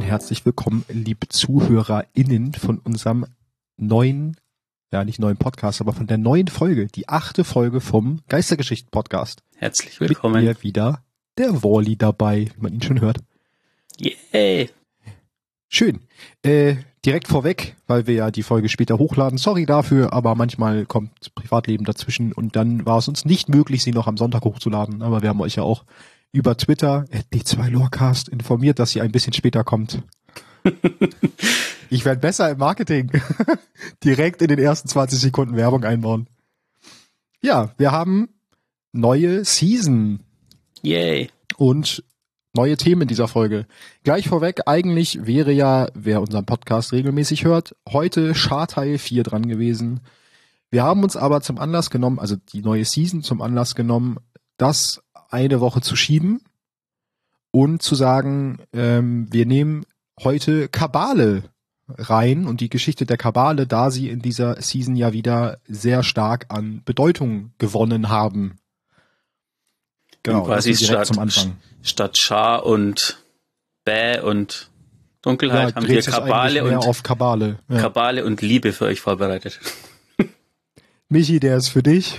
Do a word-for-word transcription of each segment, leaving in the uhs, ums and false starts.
herzlich willkommen, liebe ZuhörerInnen von unserem neuen, ja nicht neuen Podcast, aber von der neuen Folge, die achte Folge vom Geistergeschichten-Podcast. Herzlich willkommen. Mit mir wieder der Wally dabei, wie man ihn schon hört. Yay! Schön. Äh, direkt vorweg, weil wir ja die Folge später hochladen, sorry dafür, aber manchmal kommt Privatleben dazwischen und dann war es uns nicht möglich, sie noch am Sonntag hochzuladen, aber wir haben euch ja auch über Twitter, D zwei Lorecast, informiert, dass sie ein bisschen später kommt. Ich werde besser im Marketing. Direkt in den ersten zwanzig Sekunden Werbung einbauen. Ja, wir haben neue Season. Yay. Und neue Themen in dieser Folge. Gleich vorweg, eigentlich wäre ja, wer unseren Podcast regelmäßig hört, heute Scharteil vier dran gewesen. Wir haben uns aber zum Anlass genommen, also die neue Season zum Anlass genommen, das eine Woche zu schieben und zu sagen, ähm, wir nehmen heute Kabale rein und die Geschichte der Kabale, da sie in dieser Season ja wieder sehr stark an Bedeutung gewonnen haben. Genau, quasi statt, zum Anfang. Statt Schar und Bäh und Dunkelheit ja, haben wir Kabale und auf Kabale. Ja. Kabale und Liebe für euch vorbereitet. Michi, der ist für dich.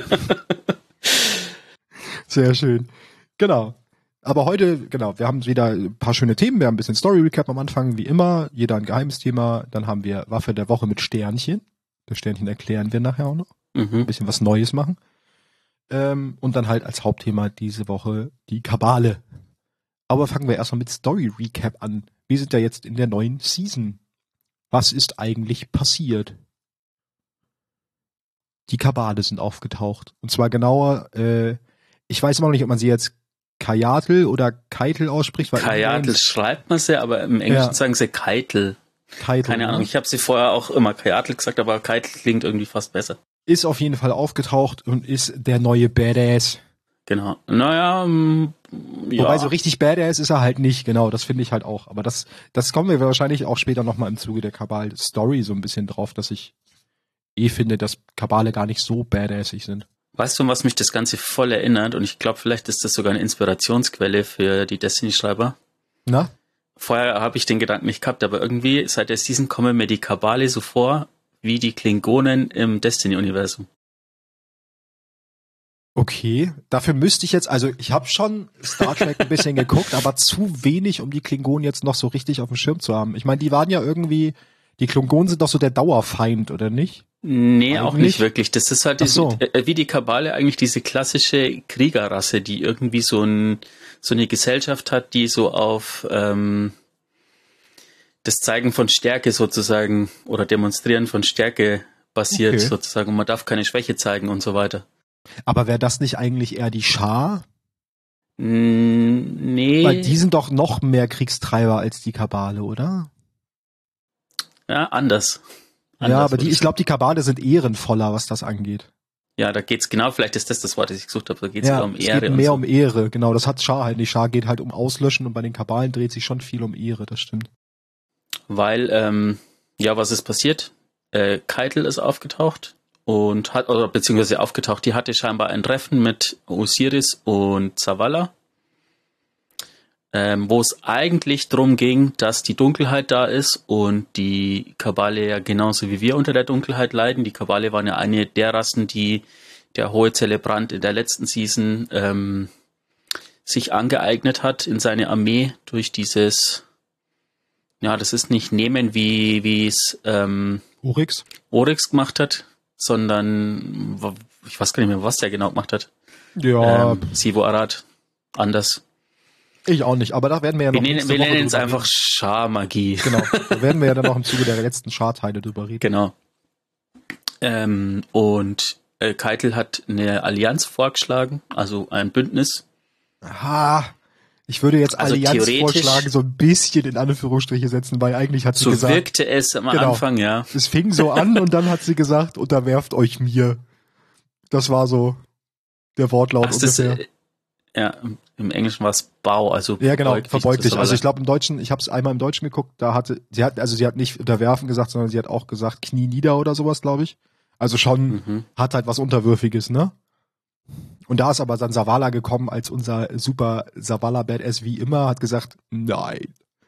Sehr schön. Genau. Aber heute, genau, wir haben wieder ein paar schöne Themen. Wir haben ein bisschen Story-Recap am Anfang, wie immer. Jeder ein geheimes Thema. Dann haben wir Waffe der Woche mit Sternchen. Das Sternchen erklären wir nachher auch noch. Mhm. Ein bisschen was Neues machen. Ähm, und dann halt als Hauptthema diese Woche die Kabale. Aber fangen wir erstmal mit Story-Recap an. Wir sind ja jetzt in der neuen Season. Was ist eigentlich passiert? Die Kabale sind aufgetaucht. Und zwar genauer, äh, ich weiß immer noch nicht, ob man sie jetzt Kajatl oder Keitel ausspricht. Weil Kajatl schreibt man sie, aber im Englischen ja. sagen sie Keitel. Keitel. Keine Ahnung, ich habe sie vorher auch immer Kajatl gesagt, aber Keitel klingt irgendwie fast besser. Ist auf jeden Fall aufgetaucht und ist der neue Badass. Genau. Naja, ähm, ja. Wobei so richtig Badass ist er halt nicht, genau, das finde ich halt auch. Aber das, das kommen wir wahrscheinlich auch später nochmal im Zuge der Kabal-Story so ein bisschen drauf, dass ich eh finde, dass Kabale gar nicht so badassig sind. Weißt du, an was mich das Ganze voll erinnert? Und ich glaube, vielleicht ist das sogar eine Inspirationsquelle für die Destiny-Schreiber. Na? Vorher habe ich den Gedanken nicht gehabt, aber irgendwie seit der Season kommen mir die Kabale so vor, wie die Klingonen im Destiny-Universum. Okay, dafür müsste ich jetzt, also ich habe schon Star Trek ein bisschen geguckt, aber zu wenig, um die Klingonen jetzt noch so richtig auf dem Schirm zu haben. Ich meine, die waren ja irgendwie, die Klingonen sind doch so der Dauerfeind, oder nicht? Nee, eigentlich? Auch nicht wirklich. Das ist halt diese, so. äh, wie die Kabale eigentlich diese klassische Kriegerrasse, die irgendwie so, ein, so eine Gesellschaft hat, die so auf ähm, das Zeigen von Stärke sozusagen oder Demonstrieren von Stärke basiert okay. sozusagen. Und man darf keine Schwäche zeigen und so weiter. Aber wäre das nicht eigentlich eher die Schar? Mm, nee. Weil die sind doch noch mehr Kriegstreiber als die Kabale, oder? Ja, anders. Anders ja, aber die, ich glaube, die Kabale sind ehrenvoller, was das angeht. Ja, da geht's genau, vielleicht ist das das Wort, das ich gesucht habe, da geht's ja, um Ehre. Es geht mehr so. um Ehre, genau, das hat Schar halt nicht. Schar geht halt um Auslöschen und bei den Kabalen dreht sich schon viel um Ehre, das stimmt. Weil, ähm, ja, was ist passiert? Äh, Keitel ist aufgetaucht und hat, oder beziehungsweise aufgetaucht, die hatte scheinbar ein Treffen mit Osiris und Zavala. Ähm, wo es eigentlich drum ging, dass die Dunkelheit da ist und die Kabale ja genauso wie wir unter der Dunkelheit leiden. Die Kabale waren ja eine der Rassen, die der hohe Zelebrant in der letzten Season ähm, sich angeeignet hat in seine Armee durch dieses, ja, das ist nicht Nehmen, wie wie es ähm, Oryx Oryx gemacht hat, sondern ich weiß gar nicht mehr, was der genau gemacht hat. Ja. Ähm, Sivo Arad, anders. Ich auch nicht, aber da werden wir ja noch Wir nennen, wir Woche nennen es einfach Scharmagie. Genau, da werden wir ja dann noch im Zuge der letzten Scharteile drüber reden. Genau. Ähm, und äh, Keitel hat eine Allianz vorgeschlagen, also ein Bündnis. Aha, ich würde jetzt also Allianz vorschlagen, so ein bisschen in Anführungsstriche setzen, weil eigentlich hat sie so gesagt... So wirkte es am genau, Anfang, ja. Es fing so an und dann hat sie gesagt, unterwerft euch mir. Das war so der Wortlaut Ach, ungefähr. Das, äh, ja, im Englischen war es Bau, also ja genau, verbeugt dich. Also ich sagen. glaube im Deutschen, ich habe es einmal im Deutschen geguckt, da hatte sie hat also sie hat nicht unterwerfen gesagt, sondern sie hat auch gesagt Knie nieder oder sowas, glaube ich. Also schon mhm. hat halt was Unterwürfiges, ne? Und da ist aber dann Zavala gekommen als unser super Zavala Badass wie immer, hat gesagt, nein.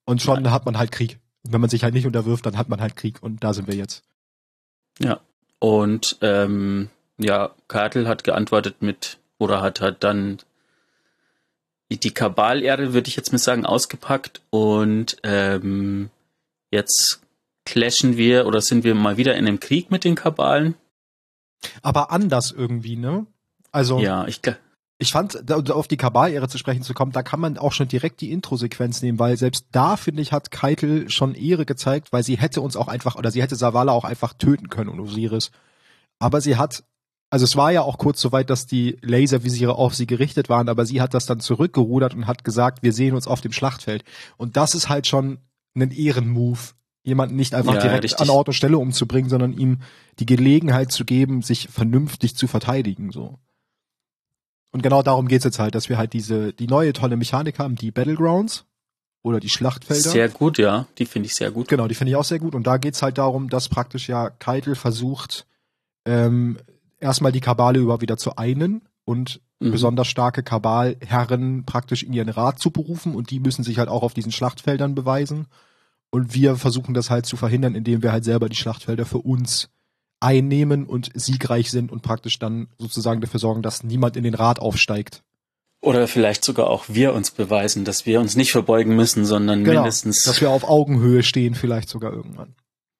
Und schon ja. hat man halt Krieg. Wenn man sich halt nicht unterwirft, dann hat man halt Krieg. Und da sind wir jetzt. Ja. Und ähm, ja, Keitel hat geantwortet mit, oder hat halt dann die Kabal-Ehre, würde ich jetzt mal sagen, ausgepackt. Und ähm, jetzt clashen wir oder sind wir mal wieder in einem Krieg mit den Kabalen. Aber anders irgendwie, ne? Also ja, ich glaube. Ich fand, auf die Kabal-Ehre zu sprechen zu kommen, da kann man auch schon direkt die Intro-Sequenz nehmen, weil selbst da, finde ich, hat Keitel schon Ehre gezeigt, weil sie hätte uns auch einfach, oder sie hätte Zavala auch einfach töten können und Osiris. Aber sie hat, also es war ja auch kurz so weit, dass die Laservisiere auf sie gerichtet waren, aber sie hat das dann zurückgerudert und hat gesagt, wir sehen uns auf dem Schlachtfeld. Und das ist halt schon ein Ehrenmove, jemanden nicht einfach ja, direkt richtig. an Ort und Stelle umzubringen, sondern ihm die Gelegenheit zu geben, sich vernünftig zu verteidigen, so. Und genau darum geht's jetzt halt, dass wir halt diese, die neue tolle Mechanik haben, die Battlegrounds oder die Schlachtfelder. Sehr gut, ja. Die finde ich sehr gut. Genau, die finde ich auch sehr gut. Und da geht's halt darum, dass praktisch ja Keitel versucht, ähm, erstmal die Kabale überhaupt wieder zu einen und mhm. besonders starke Kabalherren praktisch in ihren Rat zu berufen und die müssen sich halt auch auf diesen Schlachtfeldern beweisen. Und wir versuchen das halt zu verhindern, indem wir halt selber die Schlachtfelder für uns einnehmen und siegreich sind und praktisch dann sozusagen dafür sorgen, dass niemand in den Rat aufsteigt. Oder vielleicht sogar auch wir uns beweisen, dass wir uns nicht verbeugen müssen, sondern genau, mindestens... dass wir auf Augenhöhe stehen, vielleicht sogar irgendwann.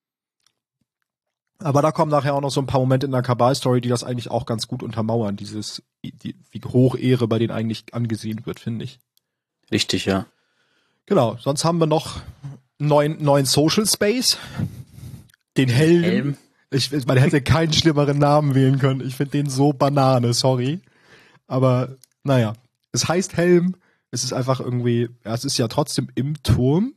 Aber da kommen nachher auch noch so ein paar Momente in der Kabal-Story, die das eigentlich auch ganz gut untermauern, dieses, die, wie hoch Ehre bei denen eigentlich angesehen wird, finde ich. Richtig, ja. Genau, sonst haben wir noch einen neuen, neuen Social Space, den Helm. Helm. Ich, man hätte keinen schlimmeren Namen wählen können. Ich finde den so Banane, sorry. Aber naja, es heißt Helm. Es ist einfach irgendwie, ja, es ist ja trotzdem im Turm.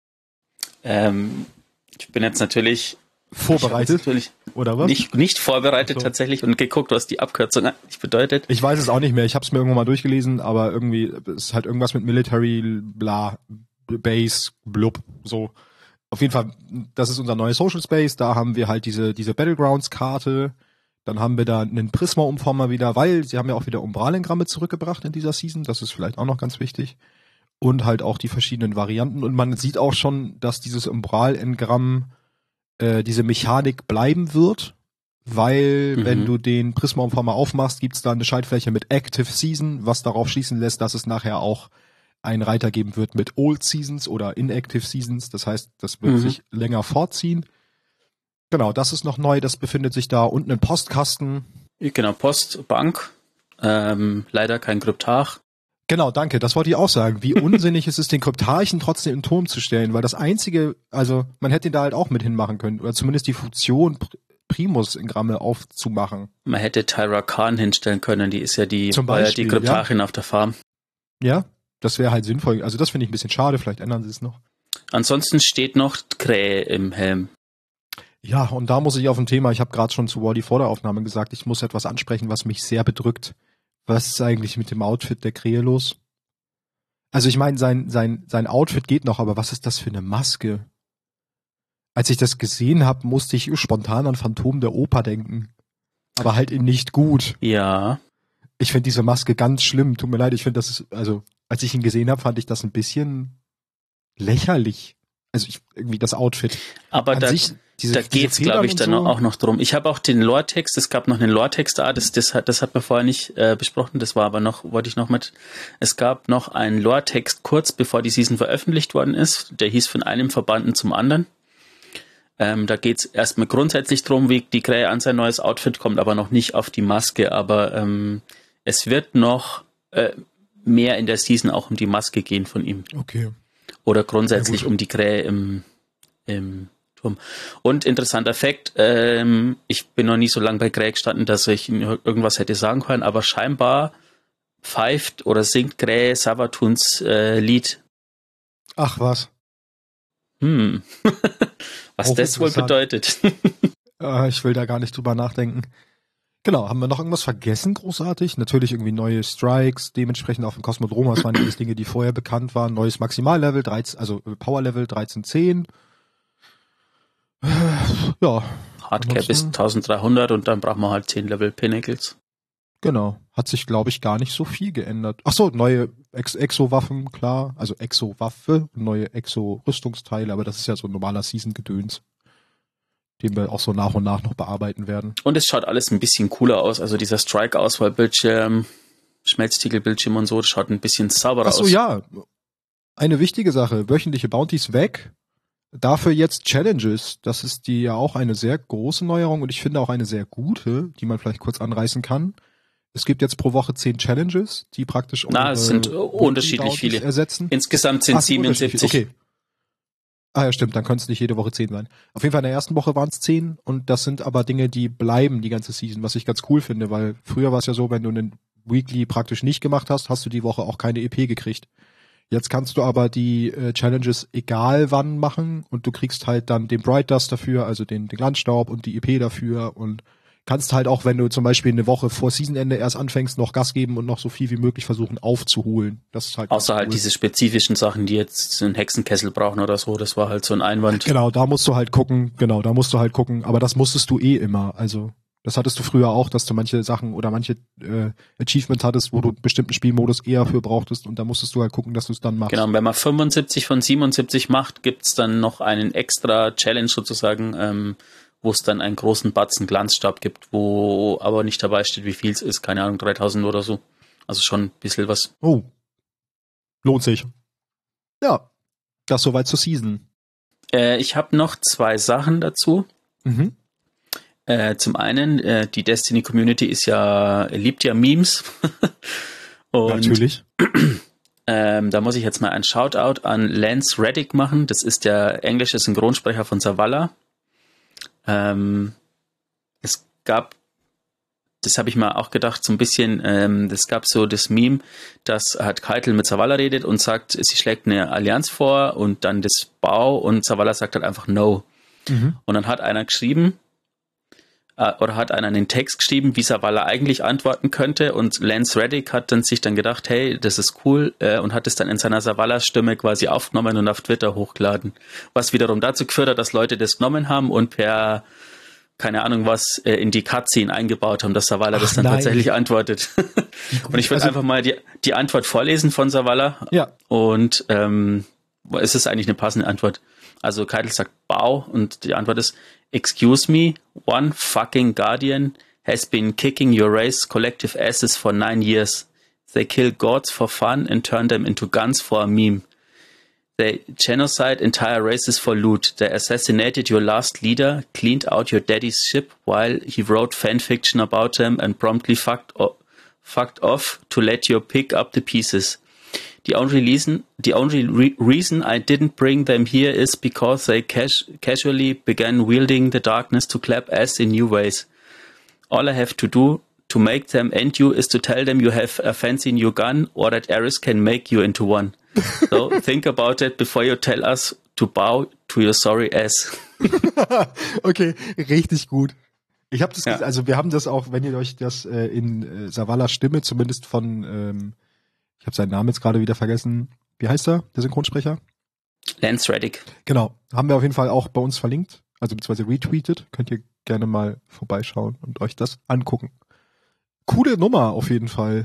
Ähm, ich bin jetzt natürlich vorbereitet, natürlich oder was? Nicht, nicht vorbereitet so. tatsächlich und geguckt, was die Abkürzung eigentlich bedeutet. Ich weiß es auch nicht mehr. Ich habe es mir irgendwann mal durchgelesen, aber irgendwie es ist halt irgendwas mit Military, bla, Base, blub, so. Auf jeden Fall, das ist unser neues Social Space. Da haben wir halt diese diese Battlegrounds-Karte. Dann haben wir da einen Prisma-Umformer wieder, weil sie haben ja auch wieder Umbralengramme zurückgebracht in dieser Season. Das ist vielleicht auch noch ganz wichtig. Und halt auch die verschiedenen Varianten. Und man sieht auch schon, dass dieses Umbral-Engramm äh, diese Mechanik bleiben wird, weil mhm. wenn du den Prisma-Umformer aufmachst, gibt's da eine Schaltfläche mit Active Season, was darauf schließen lässt, dass es nachher auch einen Reiter geben wird mit Old Seasons oder Inactive Seasons. Das heißt, das wird mhm. sich länger vorziehen. Genau, das ist noch neu. Das befindet sich da unten ein Postkasten. Genau, Postbank. Ähm, leider kein Kryptarch. Genau, danke. Das wollte ich auch sagen. Wie unsinnig ist es, den Kryptarchen trotzdem im Turm zu stellen, weil das einzige, also man hätte ihn da halt auch mit hinmachen können oder zumindest die Funktion Primus-Engramme aufzumachen. Man hätte Tyra Khan hinstellen können. Die ist ja die, Zum Beispiel, die Kryptarchin ja. auf der Farm. Ja. Das wäre halt sinnvoll. Also das finde ich ein bisschen schade. Vielleicht ändern sie es noch. Ansonsten steht noch Krähe im Helm. Ja, und da muss ich auf ein Thema, ich habe gerade schon zu Wally vor der Aufnahme gesagt, ich muss etwas ansprechen, was mich sehr bedrückt. Was ist eigentlich mit dem Outfit der Krähe los? Also ich meine, sein, sein, sein Outfit geht noch, aber was ist das für eine Maske? Als ich das gesehen habe, musste ich spontan an Phantom der Oper denken. Aber halt in nicht gut. Ja. Ich finde diese Maske ganz schlimm. Tut mir leid, ich finde das ist, also als ich ihn gesehen habe, fand ich das ein bisschen lächerlich. Also ich, irgendwie das Outfit. Aber An da, sich, diese, da geht's, glaube ich, dann so. auch noch drum. Ich habe auch den Lore-Text, es gab noch einen Lore-Text da, das, das, hat, das hat man vorher nicht äh, besprochen, das war aber noch, wollte ich noch mit, es gab noch einen Lore-Text kurz bevor die Season veröffentlicht worden ist, der hieß von einem Verbanden zum anderen. Ähm, da geht's erstmal grundsätzlich drum, wie die Krähe an sein neues Outfit kommt, aber noch nicht auf die Maske, aber ähm, es wird noch äh, mehr in der Season auch um die Maske gehen von ihm. Okay. Oder grundsätzlich ja, um die Krähe im, im Turm. Und interessanter Fakt, ähm, ich bin noch nie so lange bei Krähe gestanden, dass ich irgendwas hätte sagen können, aber scheinbar pfeift oder singt Krähe Savatuns äh, Lied. Ach was. Hm. Was das wohl bedeutet. äh, ich will da gar nicht drüber nachdenken. Genau, haben wir noch irgendwas vergessen großartig? Natürlich irgendwie neue Strikes, dementsprechend auf dem Kosmodrom, das waren alles Dinge, die vorher bekannt waren. Neues Maximallevel, dreizehn, also Powerlevel dreizehn zehn. Ja. Hardcap ist dreizehnhundert und dann braucht man halt zehn Level Pinnacles. Genau. Hat sich, glaube ich, gar nicht so viel geändert. Ach so, neue Ex Exo-Waffen, klar. Also Exo-Waffe, neue Exo-Rüstungsteile, aber das ist ja so ein normaler Season-Gedöns, den wir auch so nach und nach noch bearbeiten werden. Und es schaut alles ein bisschen cooler aus. Also dieser Strike-Auswahl-Bildschirm, Schmelztiegel-Bildschirm und so, das schaut ein bisschen sauberer aus. Ach so, ja. Eine wichtige Sache. Wöchentliche Bounties weg. Dafür jetzt Challenges. Das ist die ja auch eine sehr große Neuerung und ich finde auch eine sehr gute, die man vielleicht kurz anreißen kann. Es gibt jetzt pro Woche zehn Challenges, die praktisch Na, es sind unterschiedlich viele. Ersetzen. Insgesamt sind Ach, siebenundsiebzig. Okay. Ah ja, stimmt, dann können es nicht jede Woche zehn sein. Auf jeden Fall in der ersten Woche waren es zehn und das sind aber Dinge, die bleiben die ganze Season, was ich ganz cool finde, weil früher war es ja so, wenn du einen Weekly praktisch nicht gemacht hast, hast du die Woche auch keine E P gekriegt. Jetzt kannst du aber die äh, Challenges egal wann machen und du kriegst halt dann den Bright Dust dafür, also den, den Glanzstaub und die E P dafür und kannst halt auch, wenn du zum Beispiel eine Woche vor Seasonende erst anfängst, noch Gas geben und noch so viel wie möglich versuchen aufzuholen. Das ist halt außer halt cool. diese spezifischen Sachen, die jetzt so einen Hexenkessel brauchen oder so, das war halt so ein Einwand. Genau, da musst du halt gucken, genau, da musst du halt gucken, aber das musstest du eh immer, also das hattest du früher auch, dass du manche Sachen oder manche äh, Achievements hattest, wo du einen bestimmten Spielmodus eher für brauchtest und da musstest du halt gucken, dass du es dann machst. Genau, und wenn man fünfundsiebzig von siebenundsiebzig macht, gibt's dann noch einen extra Challenge sozusagen, ähm, wo es dann einen großen Batzen Glanzstab gibt, wo aber nicht dabei steht, wie viel es ist, keine Ahnung, dreitausend oder so. Also schon ein bisschen was. Oh, lohnt sich. Ja, das soweit zur Season. Äh, ich habe noch zwei Sachen dazu. Mhm. Äh, zum einen, äh, die Destiny Community ist ja, liebt ja Memes. Und, natürlich. Ähm, da muss ich jetzt mal ein Shoutout an Lance Reddick machen. Das ist der englische Synchronsprecher von Zavala. Ähm, es gab, das habe ich mal auch gedacht, so ein bisschen, ähm, es gab so das Meme, dass halt Keitel mit Zavala redet und sagt, sie schlägt eine Allianz vor und dann das Bau und Zavala sagt halt einfach No. Mhm. Und dann hat einer geschrieben, oder hat einer einen Text geschrieben, wie Zavala eigentlich antworten könnte und Lance Reddick hat dann sich dann gedacht, hey, das ist cool äh, und hat es dann in seiner Zavala-Stimme quasi aufgenommen und auf Twitter hochgeladen. Was wiederum dazu geführt hat, dass Leute das genommen haben und per, keine Ahnung was, äh, in die Cutscene eingebaut haben, dass Zavala das dann nein. tatsächlich antwortet. Und ich würde also, einfach mal die, die Antwort vorlesen von Zavala. Ja. Und ähm, es ist eigentlich eine passende Antwort. Also Keitel sagt Bau und die Antwort ist, excuse me, one fucking Guardian has been kicking your race collective asses for nine years. They kill gods for fun and turn them into guns for a meme. They genocide entire races for loot. They assassinated your last leader, cleaned out your daddy's ship while he wrote fanfiction about them and promptly fucked, o- fucked off to let you pick up the pieces. The only reason, the only re- reason I didn't bring them here is because they cas- casually began wielding the darkness to clap ass in new ways. All I have to do to make them end you is to tell them you have a fancy new gun or that Ares can make you into one. So think about it before you tell us to bow to your sorry ass. Okay, richtig gut. Ich habe das, Ja. also wir haben das auch, wenn ihr euch das äh, in äh, Zavallas Stimme, zumindest von ähm, ich habe seinen Namen jetzt gerade wieder vergessen. Wie heißt er, der Synchronsprecher? Lance Reddick. Genau. Haben wir auf jeden Fall auch bei uns verlinkt, also beziehungsweise retweetet. Könnt ihr gerne mal vorbeischauen und euch das angucken. Coole Nummer auf jeden Fall.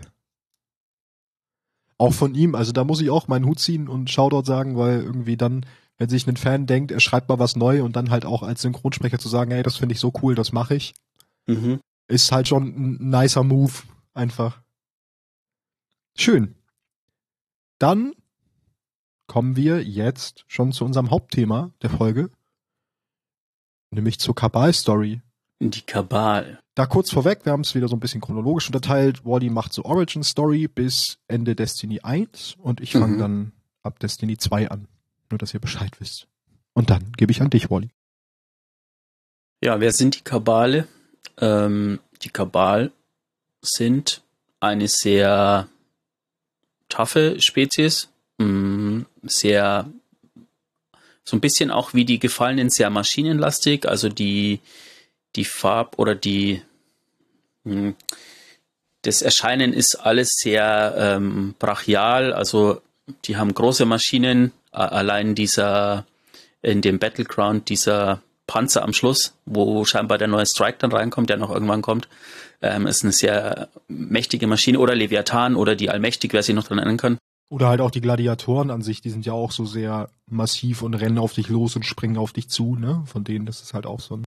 Auch von ihm. Also da muss ich auch meinen Hut ziehen und Shoutout sagen, weil irgendwie dann, wenn sich ein Fan denkt, er schreibt mal was neu und dann halt auch als Synchronsprecher zu sagen, hey, das finde ich so cool, das mache ich, Mhm. ist halt schon ein nicer Move. Einfach. Schön. Dann kommen wir jetzt schon zu unserem Hauptthema der Folge, nämlich zur Kabal-Story. Die Kabal. Da kurz vorweg, wir haben es wieder so ein bisschen chronologisch unterteilt. Wally macht so Origin-Story bis Ende Destiny eins und ich fange Mhm. dann ab Destiny zwei an. Nur, dass ihr Bescheid wisst. Und dann gebe ich an dich, Wally. Ja, wer sind die Kabale? Ähm, die Kabal sind eine sehr taffe Spezies, mh, sehr so ein bisschen auch wie die Gefallenen sehr maschinenlastig, also die die Farb oder die mh, das Erscheinen ist alles sehr ähm, brachial, also die haben große Maschinen, a- allein dieser in dem Battleground dieser Panzer am Schluss, wo scheinbar der neue Strike dann reinkommt, der noch irgendwann kommt. Ähm, ist eine sehr mächtige Maschine. Oder Leviathan oder die Allmächtig, wer sich noch dran erinnern kann. Oder halt auch die Gladiatoren an sich, die sind ja auch so sehr massiv und rennen auf dich los und springen auf dich zu, ne? Von denen, das ist halt auch so ein...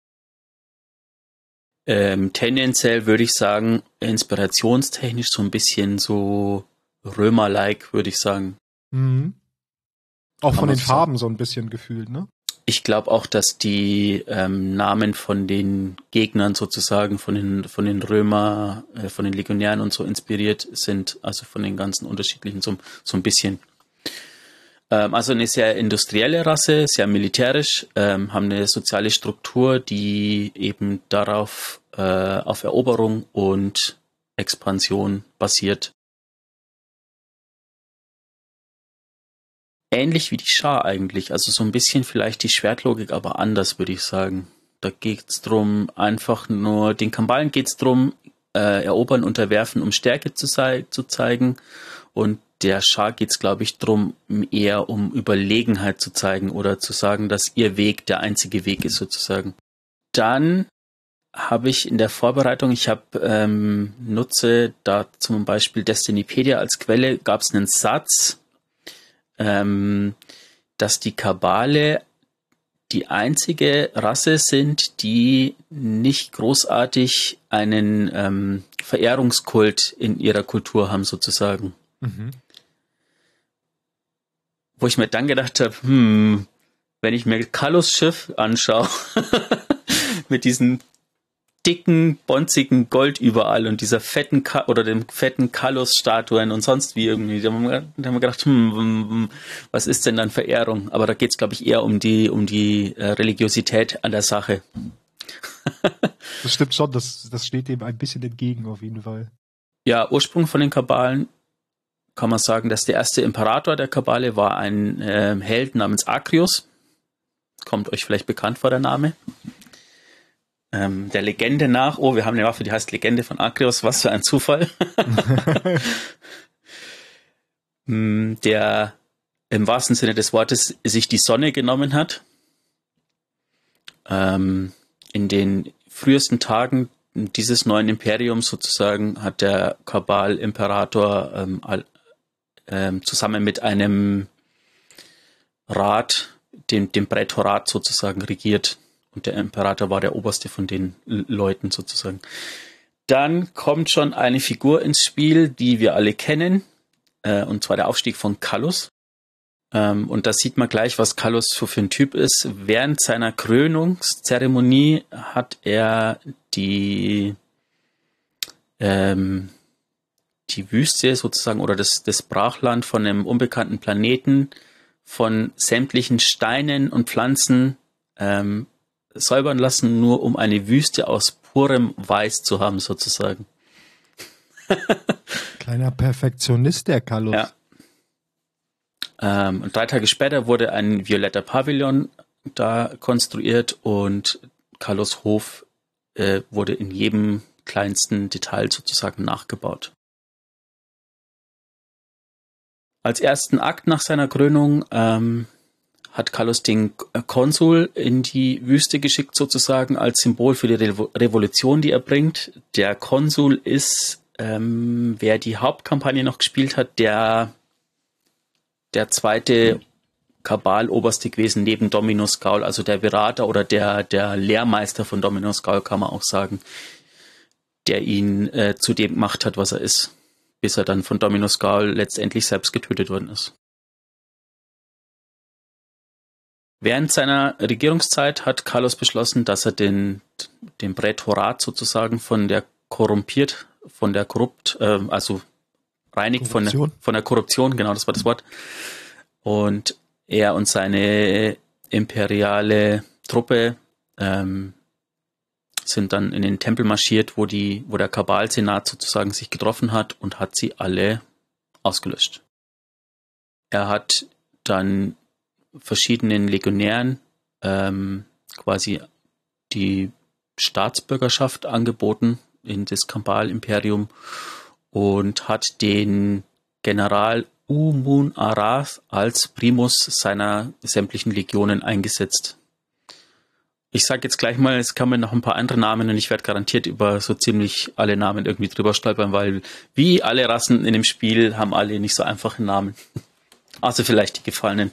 Ähm, tendenziell würde ich sagen, inspirationstechnisch so ein bisschen so Römer-like, würde ich sagen. Mhm. Auch Kann von man den so Farben so ein bisschen gefühlt, ne? Ich glaube auch, dass die ähm, Namen von den Gegnern sozusagen, von den von den Römer, äh, von den Legionären und so inspiriert sind, also von den ganzen unterschiedlichen so, so ein bisschen. Ähm, also eine sehr industrielle Rasse, sehr militärisch, ähm, haben eine soziale Struktur, die eben darauf äh, auf Eroberung und Expansion basiert. Ähnlich wie die Schar eigentlich, also so ein bisschen vielleicht die Schwertlogik, aber anders, würde ich sagen. Da geht's drum, einfach nur, den Kambalen geht's drum, äh, erobern, unterwerfen, um Stärke zu, zei- zu zeigen. Und der Schar geht's, glaube ich, drum, eher um Überlegenheit zu zeigen oder zu sagen, dass ihr Weg der einzige Weg ist, sozusagen. Dann habe ich in der Vorbereitung, ich habe ähm, nutze da zum Beispiel Destinypedia als Quelle, gab es einen Satz, ähm, dass die Kabale die einzige Rasse sind, die nicht großartig einen ähm, Verehrungskult in ihrer Kultur haben, sozusagen. Mhm. Wo ich mir dann gedacht habe, hm, wenn ich mir Kalos Schiff anschaue, mit diesen dicken, bonzigen Gold überall und dieser fetten Ka- oder dem fetten Kalos-Statuen und sonst wie irgendwie. Da haben wir, da haben wir gedacht, hm, was ist denn dann Verehrung? Aber da geht es, glaube ich, eher um die, um die äh, Religiosität an der Sache. Das stimmt schon, das, das steht dem ein bisschen entgegen auf jeden Fall. Ja, Ursprung von den Kabalen kann man sagen, dass der erste Imperator der Kabale war ein äh, Held namens Akrios. Kommt euch vielleicht bekannt vor, der Name. Ähm, der Legende nach, oh, wir haben eine Waffe, die heißt Legende von Akrios, was für ein Zufall. Der im wahrsten Sinne des Wortes sich die Sonne genommen hat. Ähm, in den frühesten Tagen dieses neuen Imperiums sozusagen hat der Kabal-Imperator ähm, ähm, zusammen mit einem Rat, dem, dem Prätorat sozusagen regiert. Und der Imperator war der oberste von den Leuten sozusagen. Dann kommt schon eine Figur ins Spiel, die wir alle kennen, äh, und zwar der Aufstieg von Kallus. Ähm, und da sieht man gleich, was Kallus so für ein Typ ist. Während seiner Krönungszeremonie hat er die, ähm, die Wüste sozusagen oder das, das Brachland von einem unbekannten Planeten von sämtlichen Steinen und Pflanzen ähm, säubern lassen, nur um eine Wüste aus purem Weiß zu haben, sozusagen. Kleiner Perfektionist, der Kallus. Ja. Ähm, und drei Tage später wurde ein violetter Pavillon da konstruiert und Kallus Hof äh, wurde in jedem kleinsten Detail sozusagen nachgebaut. Als ersten Akt nach seiner Krönung ähm, hat Kallus den Konsul in die Wüste geschickt, sozusagen als Symbol für die Revo- Revolution, die er bringt. Der Konsul ist, ähm, wer die Hauptkampagne noch gespielt hat, der, der zweite Kabal-Oberste gewesen, neben Dominus Gaul, also der Berater oder der, der Lehrmeister von Dominus Gaul, kann man auch sagen, der ihn äh, zu dem gemacht hat, was er ist, bis er dann von Dominus Gaul letztendlich selbst getötet worden ist. Während seiner Regierungszeit hat Kallus beschlossen, dass er den, den Prätorat sozusagen von der korrumpiert, von der korrupt, äh, also reinigt von der, von der Korruption, genau, das war das Wort. Und er und seine imperiale Truppe ähm, sind dann in den Tempel marschiert, wo die, wo der Kabal-Senat sozusagen sich getroffen hat und hat sie alle ausgelöscht. Er hat dann verschiedenen Legionären ähm, quasi die Staatsbürgerschaft angeboten in das Kabal-Imperium und hat den General Umun Arath als Primus seiner sämtlichen Legionen eingesetzt. Ich sage jetzt gleich mal, es kommen noch ein paar andere Namen und ich werde garantiert über so ziemlich alle Namen irgendwie drüber stolpern, weil wie alle Rassen in dem Spiel haben alle nicht so einfache Namen. Außer vielleicht die Gefallenen.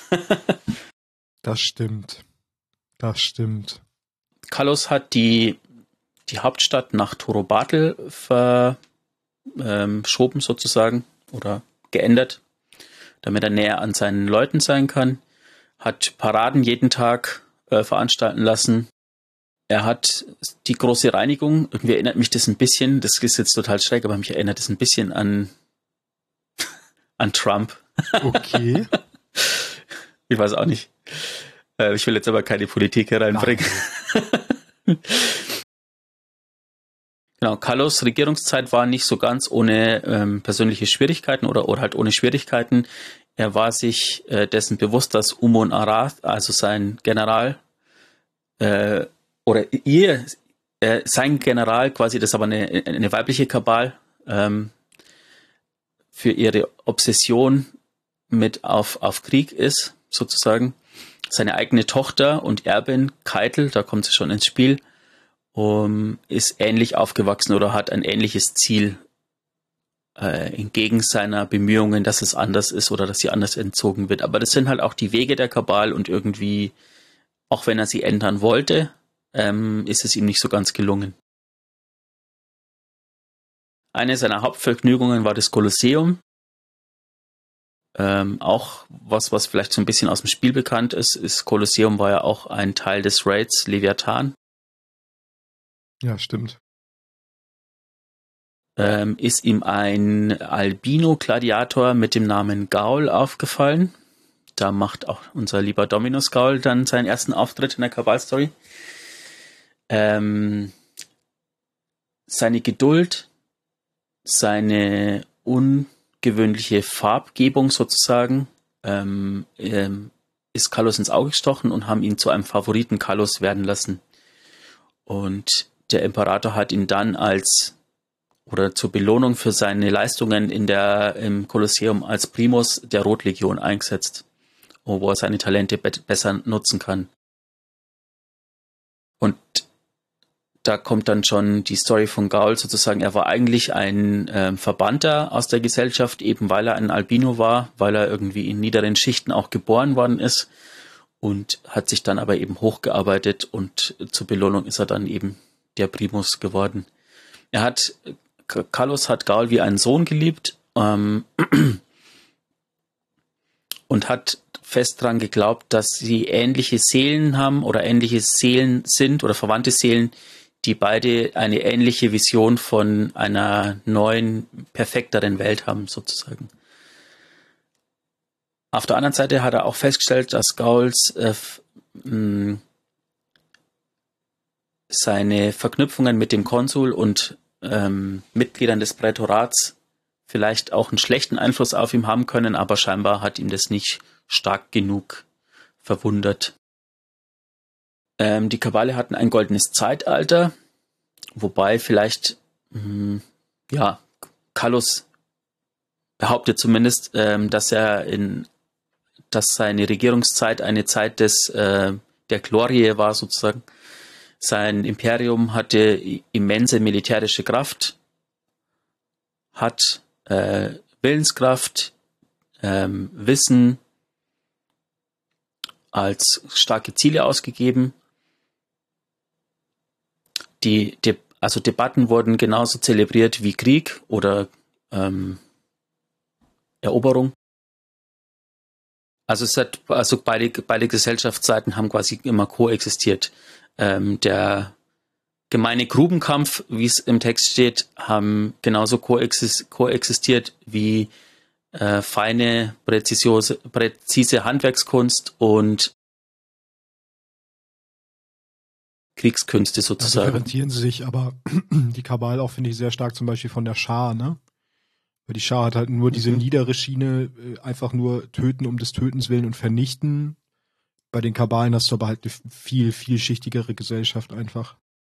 Das stimmt. Das stimmt. Kalos hat die, die Hauptstadt nach Torobatl verschoben ähm, sozusagen oder geändert, damit er näher an seinen Leuten sein kann. Hat Paraden jeden Tag äh, veranstalten lassen. Er hat die große Reinigung, irgendwie erinnert mich das ein bisschen, das ist jetzt total schräg, aber mich erinnert es ein bisschen an, an Trump. Okay. Ich weiß auch nicht. Äh, ich will jetzt aber keine Politik hereinbringen. Genau, Kalos Regierungszeit war nicht so ganz ohne ähm, persönliche Schwierigkeiten oder, oder halt ohne Schwierigkeiten. Er war sich äh, dessen bewusst, dass Umun Arath, also sein General, äh, oder ihr, äh, sein General quasi, das ist aber eine, eine weibliche Kabal, ähm, für ihre Obsession mit auf, auf Krieg ist, sozusagen. Seine eigene Tochter und Erbin, Keitel, da kommt sie schon ins Spiel, um, ist ähnlich aufgewachsen oder hat ein ähnliches Ziel äh, entgegen seiner Bemühungen, dass es anders ist oder dass sie anders entzogen wird. Aber das sind halt auch die Wege der Kabal und irgendwie, auch wenn er sie ändern wollte, ähm, ist es ihm nicht so ganz gelungen. Eine seiner Hauptvergnügungen war das Kolosseum. Ähm, auch was, was vielleicht so ein bisschen aus dem Spiel bekannt ist, ist Kolosseum war ja auch ein Teil des Raids Leviathan. Ja, stimmt. Ähm, ist ihm ein Albino-Gladiator mit dem Namen Gaul aufgefallen. Da macht auch unser lieber Dominus Gaul dann seinen ersten Auftritt in der Kabal-Story. Ähm, seine Geduld, seine ungewöhnliche Farbgebung sozusagen, ähm, ähm, ist Kalos ins Auge gestochen und haben ihn zu einem Favoriten Kalos werden lassen. Und der Imperator hat ihn dann als oder zur Belohnung für seine Leistungen in der, im Kolosseum als Primus der Rotlegion eingesetzt, wo er seine Talente be- besser nutzen kann. Und da kommt dann schon die Story von Gaul sozusagen. Er war eigentlich ein äh, Verbannter aus der Gesellschaft, eben weil er ein Albino war, weil er irgendwie in niederen Schichten auch geboren worden ist und hat sich dann aber eben hochgearbeitet und zur Belohnung ist er dann eben der Primus geworden. Er hat, Kalos hat Gaul wie einen Sohn geliebt ähm, und hat fest dran geglaubt, dass sie ähnliche Seelen haben oder ähnliche Seelen sind oder verwandte Seelen, die beide eine ähnliche Vision von einer neuen, perfekteren Welt haben, sozusagen. Auf der anderen Seite hat er auch festgestellt, dass Gauls äh, mh, seine Verknüpfungen mit dem Konsul und ähm, Mitgliedern des Prätorats vielleicht auch einen schlechten Einfluss auf ihn haben können, aber scheinbar hat ihm das nicht stark genug verwundert. Ähm, die Kabale hatten ein goldenes Zeitalter, wobei vielleicht, mh, ja, Kalos behauptet zumindest, ähm, dass er in, dass seine Regierungszeit eine Zeit des, äh, der Glorie war sozusagen. Sein Imperium hatte immense militärische Kraft, hat äh, Willenskraft, ähm, Wissen als starke Ziele ausgegeben. Die, die also Debatten wurden genauso zelebriert wie Krieg oder ähm, Eroberung. Also es hat, also beide, beide Gesellschaftsseiten haben quasi immer koexistiert. Ähm, der gemeine Grubenkampf, wie es im Text steht, haben genauso koexist, koexistiert wie äh, feine, präzise, präzise Handwerkskunst und Kriegskünste sozusagen. Da differenzieren sie sich, aber die Kabal auch, finde ich, sehr stark zum Beispiel von der Schar, ne? Weil die Schar hat halt nur diese mhm. niedere Schiene, äh, einfach nur töten um des Tötens willen und vernichten. Bei den Kabalen hast du aber halt eine viel, vielschichtigere Gesellschaft einfach.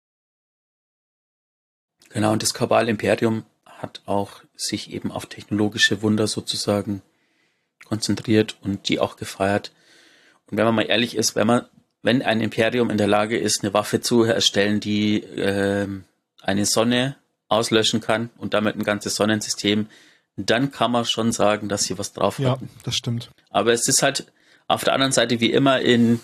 Genau, und das Kabal-Imperium hat auch sich eben auf technologische Wunder sozusagen konzentriert und die auch gefeiert. Und wenn man mal ehrlich ist, wenn man wenn ein Imperium in der Lage ist, eine Waffe zu erstellen, die äh, eine Sonne auslöschen kann und damit ein ganzes Sonnensystem, dann kann man schon sagen, dass sie was drauf Ja, hatten. das stimmt. Aber es ist halt auf der anderen Seite wie immer in,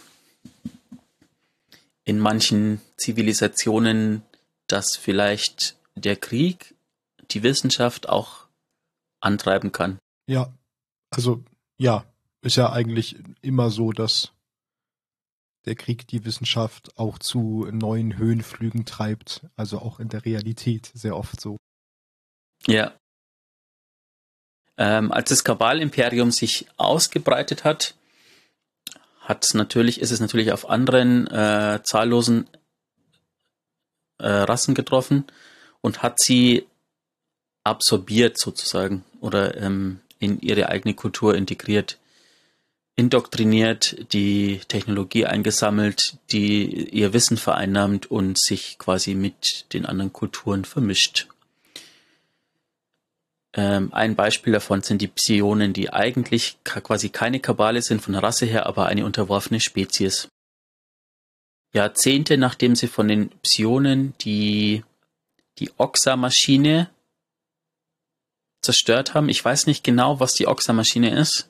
in manchen Zivilisationen, dass vielleicht der Krieg die Wissenschaft auch antreiben kann. Ja, also ja, ist ja eigentlich immer so, dass der Krieg die Wissenschaft auch zu neuen Höhenflügen treibt, also auch in der Realität sehr oft so. Ja. Ähm, als das Kabal-Imperium sich ausgebreitet hat, hat natürlich, ist es natürlich auf anderen äh, zahllosen äh, Rassen getroffen und hat sie absorbiert sozusagen oder ähm, in ihre eigene Kultur integriert, indoktriniert, die Technologie eingesammelt, die ihr Wissen vereinnahmt und sich quasi mit den anderen Kulturen vermischt. Ähm, ein Beispiel davon sind die Psionen, die eigentlich quasi keine Kabale sind von der Rasse her, aber eine unterworfene Spezies. Jahrzehnte nachdem sie von den Psionen die, die Oxa-Maschine zerstört haben, ich weiß nicht genau, was die Oxa-Maschine ist,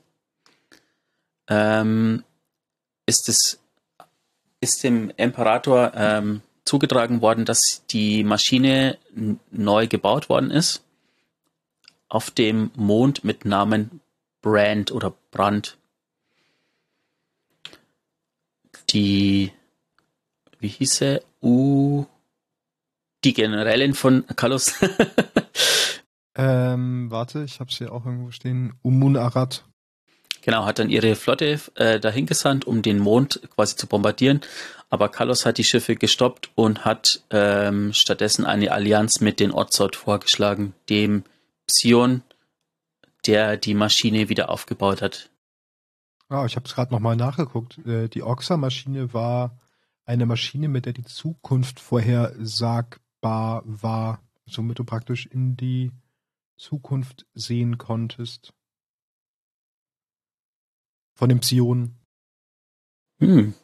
ähm, ist es ist dem Imperator ähm, zugetragen worden, dass die Maschine n- neu gebaut worden ist auf dem Mond mit Namen Brand oder Brand. Die, wie hieß sie? Uh, die Generälin von Kallus. ähm, warte, ich hab's hier auch irgendwo stehen. Umun Arad. Genau, hat dann ihre Flotte äh, dahin gesandt, um den Mond quasi zu bombardieren. Aber Kallus hat die Schiffe gestoppt und hat ähm, stattdessen eine Allianz mit den Ozot vorgeschlagen, dem Psion, der die Maschine wieder aufgebaut hat. Ah, ich habe es gerade nochmal nachgeguckt. Äh, Die Oxa-Maschine war eine Maschine, mit der die Zukunft vorhersagbar war, somit du praktisch in die Zukunft sehen konntest. Von den Psionen. Hm.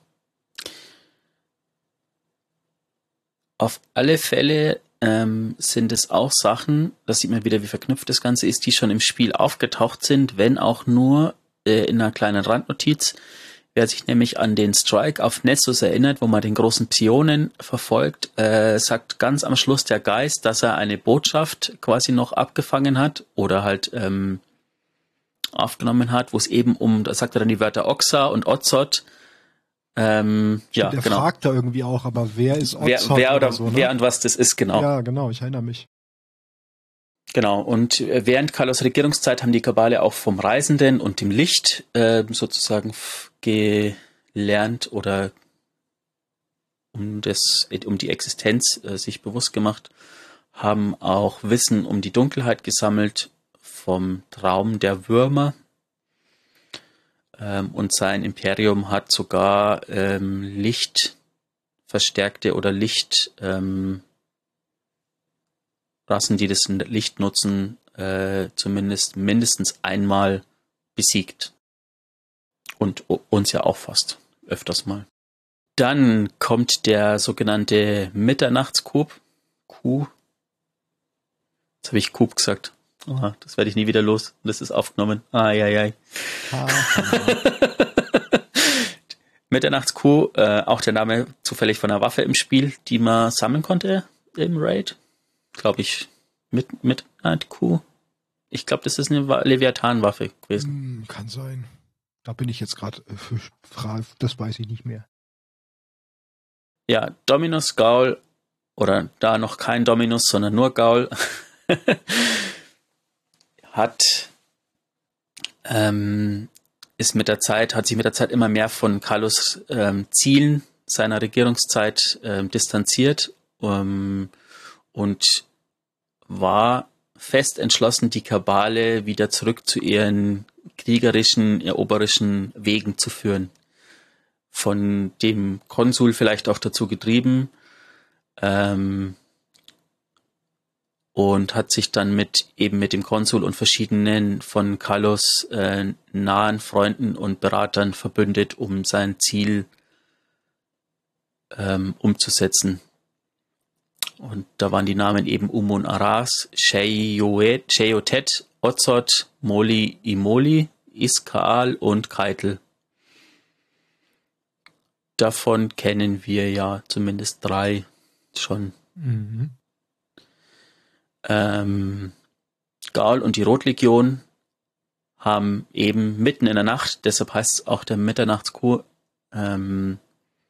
Auf alle Fälle ähm, sind es auch Sachen, das sieht man wieder, wie verknüpft das Ganze ist, die schon im Spiel aufgetaucht sind, wenn auch nur äh, in einer kleinen Randnotiz. Wer sich nämlich an den Strike auf Nessus erinnert, wo man den großen Psionen verfolgt, äh, sagt ganz am Schluss der Geist, dass er eine Botschaft quasi noch abgefangen hat oder halt ähm, aufgenommen hat, wo es eben um, da sagt er dann die Wörter Oxa und Ozot. Ähm, ja, Der genau. fragt da irgendwie auch, aber wer ist Ozot Wer, wer oder, oder so, ne? wer und was das ist, genau. Ja, genau, ich erinnere mich. Genau, und während Carlos Regierungszeit haben die Kabale auch vom Reisenden und dem Licht äh, sozusagen f- gelernt oder um, das, um die Existenz äh, sich bewusst gemacht, haben auch Wissen um die Dunkelheit gesammelt vom Traum der Würmer. Ähm, und sein Imperium hat sogar ähm, Lichtverstärkte oder Licht ähm, Rassen, die das Licht nutzen, äh, zumindest mindestens einmal besiegt. Und o- uns ja auch fast öfters mal. Dann kommt der sogenannte Mitternachtscoup. Kuh. Jetzt habe ich Coup gesagt. Oh, das werde ich nie wieder los. Das ist aufgenommen. Ai, ai, ai. Mitternachtskuh, äh, auch der Name zufällig von einer Waffe im Spiel, die man sammeln konnte im Raid. Glaube ich, mit Midnight Kuh. Ich glaube, das ist eine Leviathan-Waffe gewesen. Hm, kann sein. Da bin ich jetzt gerade äh, für Fra- das weiß ich nicht mehr. Ja, Dominus Gaul, oder da noch kein Dominus, sondern nur Gaul, hat ähm, ist mit der Zeit, hat sich mit der Zeit immer mehr von Carlos ähm, Zielen seiner Regierungszeit ähm, distanziert ähm, und war fest entschlossen, die Kabale wieder zurück zu ihren kriegerischen, eroberischen Wegen zu führen. Von dem Konsul vielleicht auch dazu getrieben ähm, und hat sich dann mit eben mit dem Konsul und verschiedenen von Carlos äh, nahen Freunden und Beratern verbündet, um sein Ziel ähm, umzusetzen. Und da waren die Namen eben Umun Aras, Sheyotet, Ozot, Moli Imoli, Iskaal und Keitel. Davon kennen wir ja zumindest drei schon. Mhm. Ähm, Gaal und die Rotlegion haben eben mitten in der Nacht, deshalb heißt es auch der Mitternachtskur, ähm,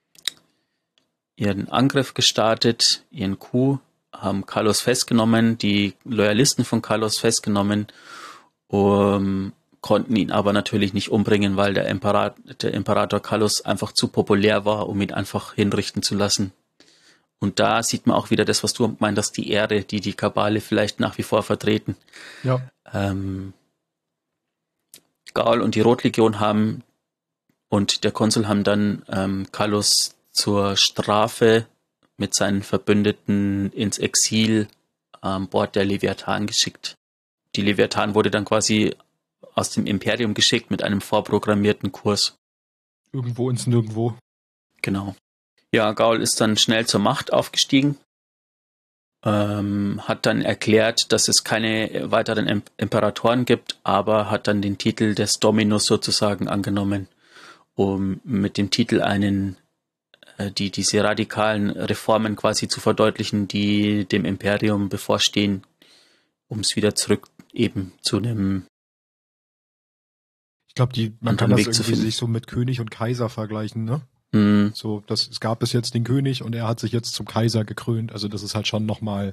ihren Angriff gestartet, ihren Coup, haben Carlos festgenommen, die Loyalisten von Carlos festgenommen, um, konnten ihn aber natürlich nicht umbringen, weil der Imperator, der Imperator Carlos einfach zu populär war, um ihn einfach hinrichten zu lassen. Und da sieht man auch wieder das, was du meintest, die Ehre, die die Kabale vielleicht nach wie vor vertreten. Ja. Ähm, Gaal und die Rotlegion haben und der Konsul haben dann ähm, Carlos zur Strafe mit seinen Verbündeten ins Exil an Bord der Leviathan geschickt. Die Leviathan wurde dann quasi aus dem Imperium geschickt mit einem vorprogrammierten Kurs. Irgendwo ins Nirgendwo. Genau. Ja, Gaal ist dann schnell zur Macht aufgestiegen, ähm, hat dann erklärt, dass es keine weiteren Im- Imperatoren gibt, aber hat dann den Titel des Dominus sozusagen angenommen, um mit dem Titel einen, äh, die diese radikalen Reformen quasi zu verdeutlichen, die dem Imperium bevorstehen, um es wieder zurück eben zu einem Ich glaube, die man kann das irgendwie sich so mit König und Kaiser vergleichen, ne? Mhm. So, das, es gab bis jetzt den König und er hat sich jetzt zum Kaiser gekrönt. Also das ist halt schon nochmal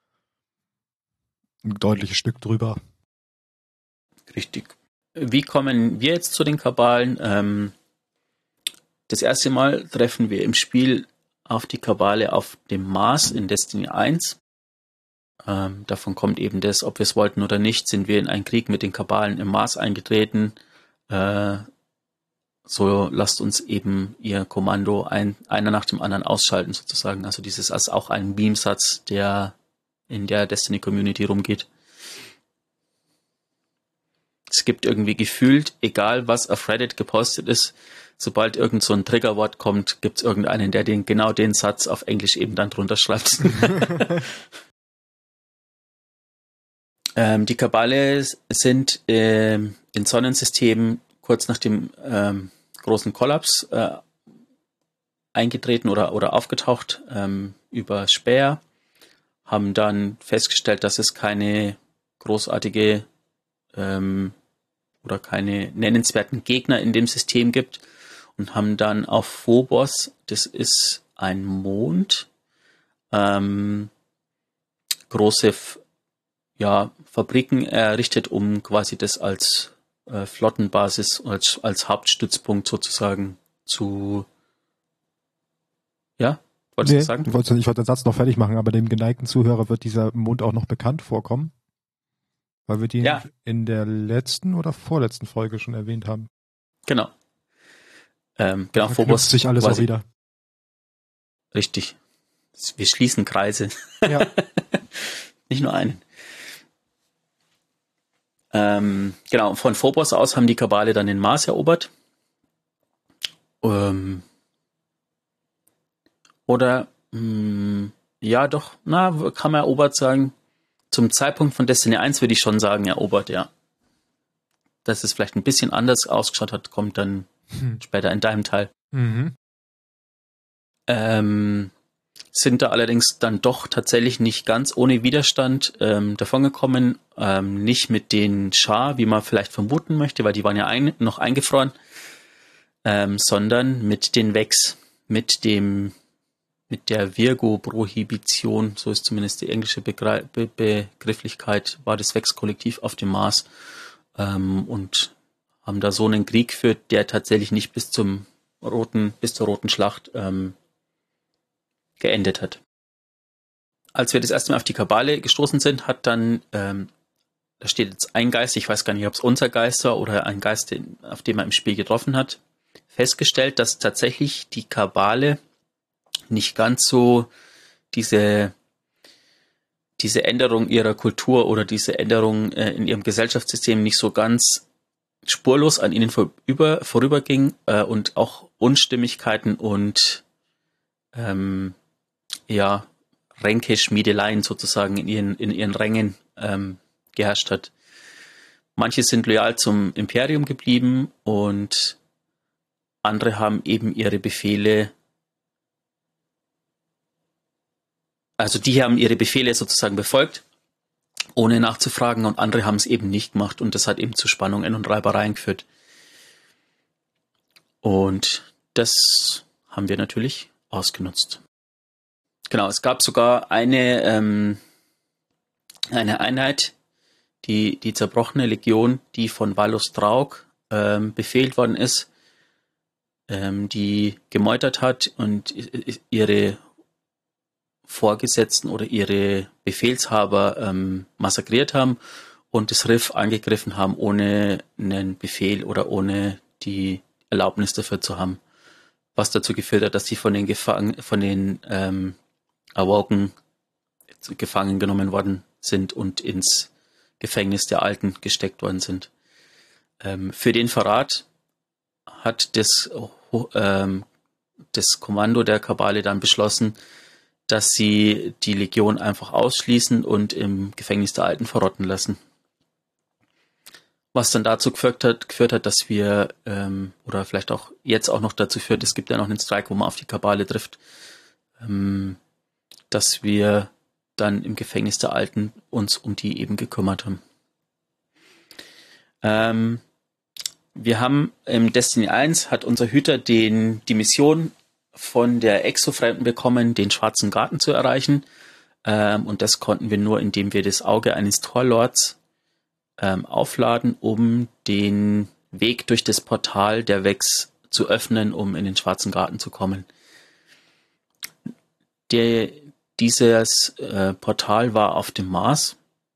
ein deutliches Stück drüber. Richtig. Wie kommen wir jetzt zu den Kabalen? Ähm, das erste Mal treffen wir im Spiel auf die Kabale auf dem Mars in Destiny eins. Ähm, davon kommt eben das, ob wir es wollten oder nicht, sind wir in einen Krieg mit den Kabalen im Mars eingetreten. Äh, so lasst uns eben ihr Kommando ein, einer nach dem anderen ausschalten sozusagen. Also dieses ist auch ein Beamsatz, der in der Destiny-Community rumgeht. Es gibt irgendwie gefühlt, egal was auf Reddit gepostet ist, sobald irgend so ein Triggerwort kommt, gibt es irgendeinen, der den genau den Satz auf Englisch eben dann drunter schreibt. ähm, die Kabale sind ähm, in Sonnensystemen kurz nach dem ähm, großen Kollaps äh, eingetreten oder, oder aufgetaucht ähm, über Späher, haben dann festgestellt, dass es keine großartige ähm, oder keine nennenswerten Gegner in dem System gibt und haben dann auf Phobos, das ist ein Mond, ähm, große F- ja, Fabriken errichtet, um quasi das als äh, Flottenbasis, als, als Hauptstützpunkt sozusagen zu, ja, wolltest nee, du sagen? Ich wollte, ich wollte den Satz noch fertig machen, aber dem geneigten Zuhörer wird dieser Mond auch noch bekannt vorkommen, weil wir den Ja. in der letzten oder vorletzten Folge schon erwähnt haben. Genau. Ähm, genau, Da Phobos. sich alles auch wieder. Richtig. Wir schließen Kreise. Ja. Nicht nur einen. Ähm, genau, von Phobos aus haben die Kabale dann den Mars erobert. Ähm, oder, mh, ja doch, na, kann man erobert sagen. Zum Zeitpunkt von Destiny eins würde ich schon sagen, erobert, ja. Dass es vielleicht ein bisschen anders ausgeschaut hat, kommt dann hm. später in deinem Teil. Mhm. Ähm, sind da allerdings dann doch tatsächlich nicht ganz ohne Widerstand ähm, davongekommen. Ähm, nicht mit den Schar, wie man vielleicht vermuten möchte, weil die waren ja ein, noch eingefroren, ähm, sondern mit den Vex, mit dem, mit der Virgo-Prohibition, so ist zumindest die englische Begr- Be- Begrifflichkeit, war das Vex-Kollektiv auf dem Mars ähm, und haben da so einen Krieg geführt, der tatsächlich nicht bis zum roten, bis zur roten Schlacht ähm, geendet hat. Als wir das erste Mal auf die Kabale gestoßen sind, hat dann, ähm, da steht jetzt ein Geist, ich weiß gar nicht, ob es unser Geist war oder ein Geist, den, auf den man im Spiel getroffen hat, festgestellt, dass tatsächlich die Kabale nicht ganz so diese, diese Änderung ihrer Kultur oder diese Änderung äh, in ihrem Gesellschaftssystem nicht so ganz spurlos an ihnen vorüber, vorüberging äh, und auch Unstimmigkeiten und ähm, ja, Ränkeschmiedeleien sozusagen in ihren, in ihren Rängen ähm, geherrscht hat. Manche sind loyal zum Imperium geblieben und andere haben eben ihre Befehle, also die haben ihre Befehle sozusagen befolgt, ohne nachzufragen, und andere haben es eben nicht gemacht, und das hat eben zu Spannungen und Reibereien geführt. Und das haben wir natürlich ausgenutzt. Genau, es gab sogar eine, ähm, eine Einheit, die, die zerbrochene Legion, die von Valus Draug ähm, befehlt worden ist, ähm, die gemeutert hat und ihre Vorgesetzten oder ihre Befehlshaber ähm, massakriert haben und das Riff angegriffen haben, ohne einen Befehl oder ohne die Erlaubnis dafür zu haben. Was dazu geführt hat, dass sie von den Gefangen, von den ähm, Awoken gefangen genommen worden sind und ins Gefängnis der Alten gesteckt worden sind. Ähm, für den Verrat hat das, ähm, das Kommando der Kabale dann beschlossen, dass sie die Legion einfach ausschließen und im Gefängnis der Alten verrotten lassen. Was dann dazu geführt hat, geführt hat dass wir, ähm, oder vielleicht auch jetzt auch noch dazu führt, es gibt ja noch einen Strike, wo man auf die Kabale trifft, ähm, dass wir dann im Gefängnis der Alten uns um die eben gekümmert haben. Ähm, wir haben im Destiny eins hat unser Hüter den, die Mission von der Exofremden bekommen, den Schwarzen Garten zu erreichen. Ähm, und das konnten wir nur, indem wir das Auge eines Torlords ähm, aufladen, um den Weg durch das Portal der Vex zu öffnen, um in den Schwarzen Garten zu kommen. Der, dieses äh, Portal war auf dem Mars,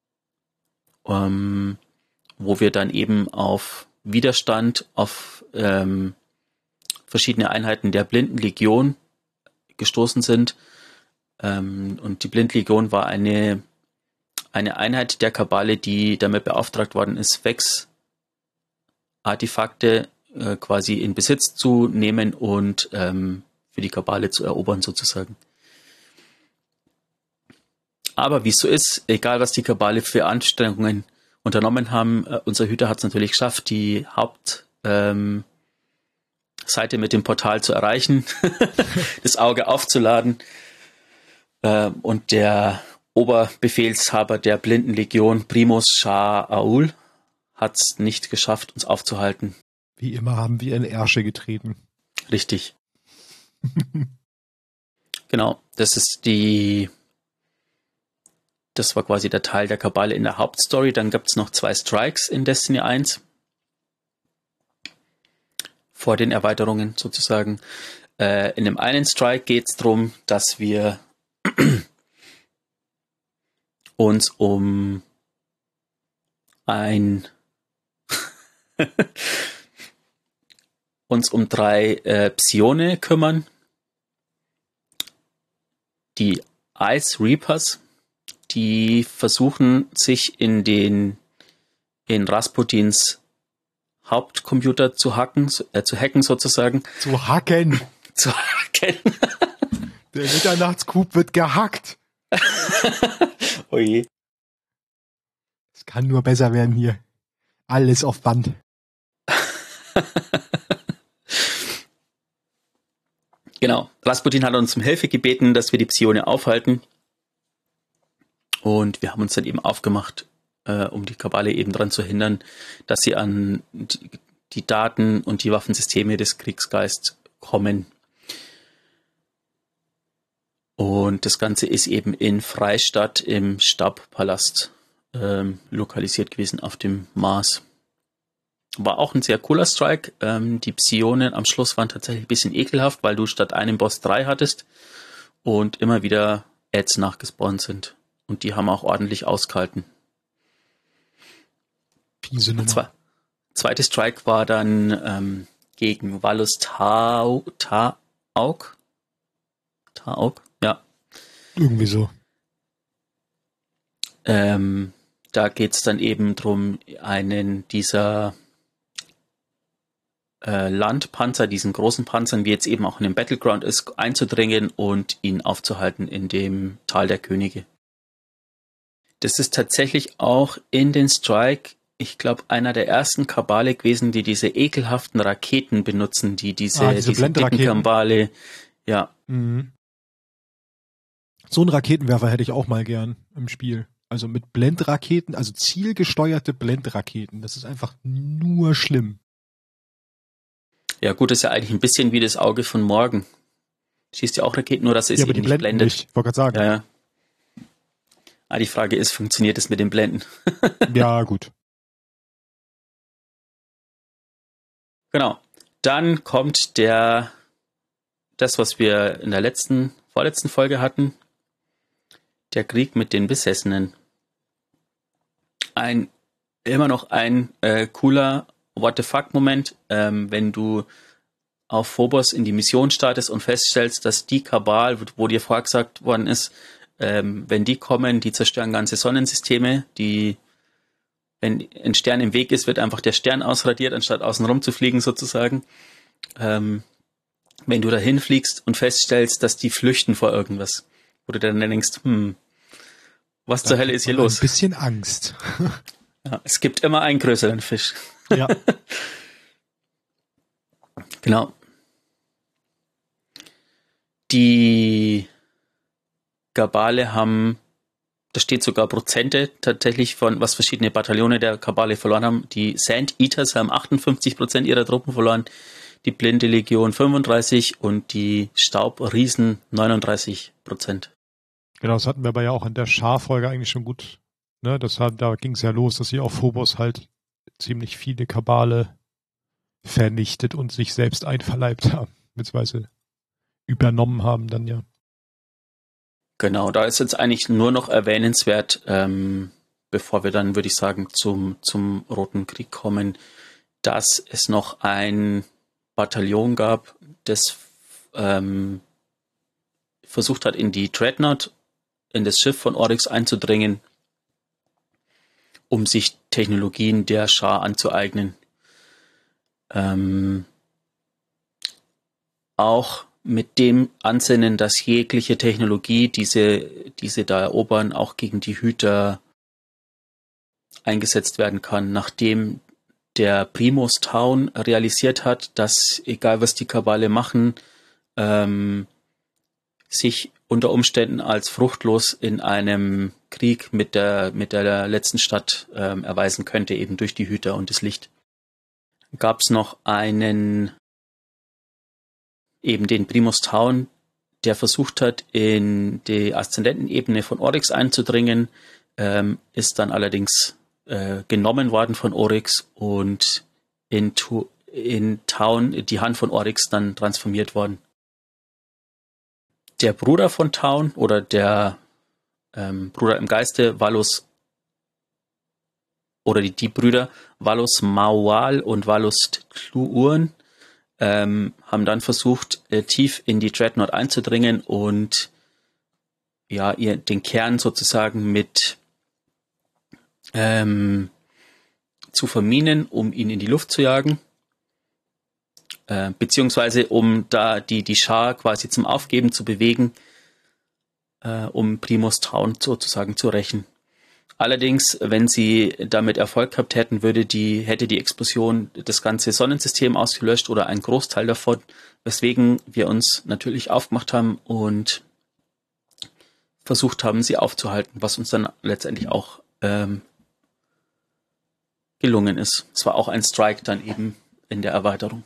ähm, wo wir dann eben auf Widerstand, auf ähm, verschiedene Einheiten der Blindenlegion gestoßen sind. Ähm, und die Blindlegion war eine, eine Einheit der Kabale, die damit beauftragt worden ist, Vex-Artefakte äh, quasi in Besitz zu nehmen und ähm, für die Kabale zu erobern sozusagen. Aber wie es so ist, egal was die Kabale für Anstrengungen unternommen haben, äh, unser Hüter hat es natürlich geschafft, die Hauptseite ähm, mit dem Portal zu erreichen, das Auge aufzuladen, äh, und der Oberbefehlshaber der Blindenlegion, Primus Shah Aul, hat es nicht geschafft, uns aufzuhalten. Wie immer haben wir in Ärsche getreten. Richtig. Genau, das ist die Das war quasi der Teil der Kabale in der Hauptstory. Dann gibt es noch zwei Strikes in Destiny eins. Vor den Erweiterungen sozusagen. Äh, in dem einen Strike geht es darum, dass wir uns um ein uns um drei äh, Psione kümmern. Die Ice Reapers, die versuchen, sich in den in Rasputins Hauptcomputer zu hacken, äh, zu hacken sozusagen. Zu hacken. Zu hacken. Der Mitternachtscoup wird gehackt. Oh je. Es kann nur besser werden hier. Alles auf Band. Genau. Rasputin hat uns um Hilfe gebeten, dass wir die Psione aufhalten. Und wir haben uns dann eben aufgemacht, äh, um die Kabale eben daran zu hindern, dass sie an die, die Daten und die Waffensysteme des Kriegsgeists kommen. Und das Ganze ist eben in Freistadt im Stabpalast ähm, lokalisiert gewesen auf dem Mars. War auch ein sehr cooler Strike. Ähm, die Psionen am Schluss waren tatsächlich ein bisschen ekelhaft, weil du statt einem Boss drei hattest und immer wieder Ads nachgespawnt sind. Und die haben auch ordentlich ausgehalten. Fiese Nummer. Zwe- Zweite Strike war dann ähm, gegen Valus Tau- Taug. Taug, ja. Irgendwie so. Ähm, da geht es dann eben drum, einen dieser äh, Landpanzer, diesen großen Panzern, wie jetzt eben auch in dem Battleground ist, einzudringen und ihn aufzuhalten in dem Tal der Könige. Das ist tatsächlich auch in den Strike, ich glaube, einer der ersten Kabale gewesen, die diese ekelhaften Raketen benutzen, die diese, ah, diese, diese dicken Kabale, ja. Mhm. So einen Raketenwerfer hätte ich auch mal gern im Spiel. Also mit Blendraketen, also zielgesteuerte Blendraketen. Das ist einfach nur schlimm. Ja gut, das ist ja eigentlich ein bisschen wie das Auge von morgen. Schießt ja auch Raketen, nur dass es ja, aber eben die nicht blendet. Nicht. Ich wollte gerade sagen. Ja, ja. Ah, die Frage ist, funktioniert es mit dem Blenden? Ja, gut. Genau. Dann kommt der, das, was wir in der letzten, vorletzten Folge hatten, der Krieg mit den Besessenen. Ein, immer noch ein äh, cooler What the fuck-Moment, ähm, wenn du auf Phobos in die Mission startest und feststellst, dass die Kabal, wo, wo dir vorher gesagt worden ist, ähm, wenn die kommen, die zerstören ganze Sonnensysteme, die, wenn ein Stern im Weg ist, wird einfach der Stern ausradiert, anstatt außen rum zu fliegen sozusagen. Ähm, wenn du dahin fliegst und feststellst, dass die flüchten vor irgendwas, wo du dann denkst, hm, was da zur Hölle ist hier los? Ein bisschen Angst. Ja, es gibt immer einen größeren Fisch. Ja. Genau. Die Kabale haben, da steht sogar Prozente tatsächlich von, was verschiedene Bataillone der Kabale verloren haben. Die Sand Eaters haben achtundfünfzig Prozent ihrer Truppen verloren, die Blinde Legion fünfunddreißig und die Staubriesen neununddreißig Prozent. Genau, das hatten wir aber ja auch in der Schar-Folge eigentlich schon gut. Ne, das hat, da ging es ja los, dass sie auf Phobos halt ziemlich viele Kabale vernichtet und sich selbst einverleibt haben, beziehungsweise übernommen haben dann ja. Genau, da ist jetzt eigentlich nur noch erwähnenswert, ähm, bevor wir dann, würde ich sagen, zum, zum Roten Krieg kommen, dass es noch ein Bataillon gab, das ähm, versucht hat, in die Dreadnought, in das Schiff von Oryx einzudringen, um sich Technologien der Schar anzueignen. Ähm, auch mit dem Ansinnen, dass jegliche Technologie, diese, diese da erobern, auch gegen die Hüter eingesetzt werden kann, nachdem der Primus Town realisiert hat, dass egal was die Kabale machen, ähm, sich unter Umständen als fruchtlos in einem Krieg mit der, mit der letzten Stadt ähm, erweisen könnte, eben durch die Hüter und das Licht. Gab es noch einen, eben den Primus Town, der versucht hat, in die Aszendentenebene von Oryx einzudringen, ähm, ist dann allerdings äh, genommen worden von Oryx und in, in Town, die Hand von Oryx, dann transformiert worden. Der Bruder von Town oder der ähm, Bruder im Geiste, Valus, oder die, die Brüder Valus Maual und Valus Tluurn, ähm, haben dann versucht, äh, tief in die Dreadnought einzudringen und ja, ihr den Kern sozusagen mit ähm, zu verminen, um ihn in die Luft zu jagen. Äh, beziehungsweise um da die, die Schar quasi zum Aufgeben zu bewegen, äh, um Primus Town sozusagen zu rächen. Allerdings, wenn sie damit Erfolg gehabt hätten, würde die, hätte die Explosion das ganze Sonnensystem ausgelöscht oder einen Großteil davon, weswegen wir uns natürlich aufgemacht haben und versucht haben, sie aufzuhalten, was uns dann letztendlich auch ähm, gelungen ist. Es war auch ein Strike dann eben in der Erweiterung.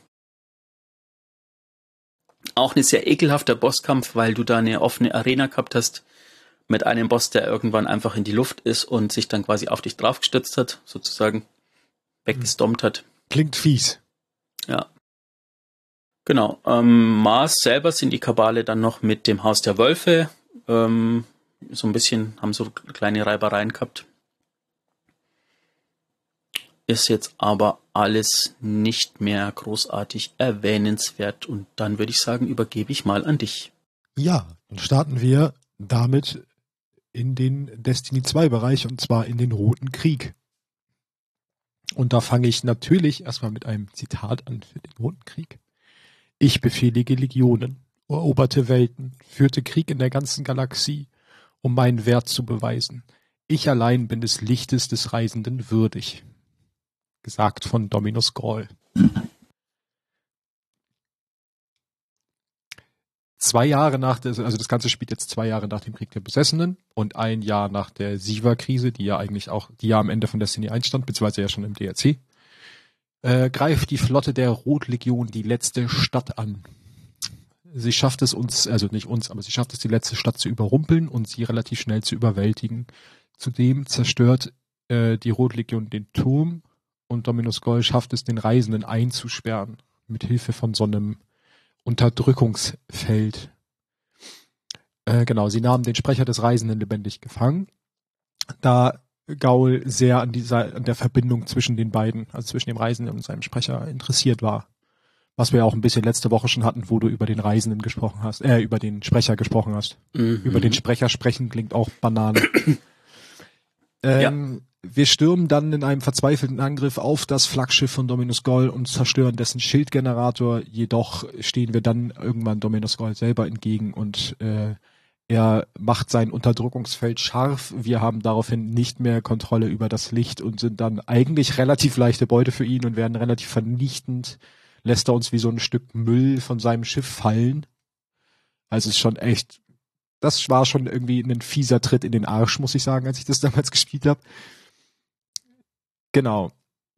Auch ein sehr ekelhafter Bosskampf, weil du da eine offene Arena gehabt hast mit einem Boss, der irgendwann einfach in die Luft ist und sich dann quasi auf dich draufgestürzt hat, sozusagen weggestompt hat. Klingt fies. Ja. Genau. Ähm, Mars selber sind die Kabale dann noch mit dem Haus der Wölfe ähm, so ein bisschen, haben so kleine Reibereien gehabt. Ist jetzt aber alles nicht mehr großartig erwähnenswert und dann würde ich sagen, übergebe ich mal an dich. Ja, dann starten wir damit in den Destiny zwei Bereich und zwar in den Roten Krieg. Und da fange ich natürlich erstmal mit einem Zitat an für den Roten Krieg. Ich befehlige Legionen, eroberte Welten, führte Krieg in der ganzen Galaxie, um meinen Wert zu beweisen. Ich allein bin des Lichtes des Reisenden würdig. Gesagt von Dominus Gall. Zwei Jahre nach der, also das Ganze spielt jetzt zwei Jahre nach dem Krieg der Besessenen und ein Jahr nach der Siva-Krise, die ja eigentlich auch, die ja am Ende von Destiny eins stand, beziehungsweise ja schon im D L C, äh, greift die Flotte der Rotlegion die letzte Stadt an. Sie schafft es uns, also nicht uns, aber sie schafft es, die letzte Stadt zu überrumpeln und sie relativ schnell zu überwältigen. Zudem zerstört äh, die Rotlegion den Turm und Dominus Gall schafft es, den Reisenden einzusperren, mit Hilfe von so einem Unterdrückungsfeld. Äh, genau, sie nahmen den Sprecher des Reisenden lebendig gefangen, da Gaul sehr an dieser, an der Verbindung zwischen den beiden, also zwischen dem Reisenden und seinem Sprecher interessiert war. Was wir ja auch ein bisschen letzte Woche schon hatten, wo du über den Reisenden gesprochen hast, äh, über den Sprecher gesprochen hast. Mhm. Über den Sprecher sprechen klingt auch Banane. ähm, ja. Wir stürmen dann in einem verzweifelten Angriff auf das Flaggschiff von Dominus Gall und zerstören dessen Schildgenerator. Jedoch stehen wir dann irgendwann Dominus Gall selber entgegen und äh, er macht sein Unterdrückungsfeld scharf. Wir haben daraufhin nicht mehr Kontrolle über das Licht und sind dann eigentlich relativ leichte Beute für ihn und werden relativ vernichtend. Lässt er uns wie so ein Stück Müll von seinem Schiff fallen. Also es ist schon echt, das war schon irgendwie ein fieser Tritt in den Arsch, muss ich sagen, als ich das damals gespielt habe. Genau.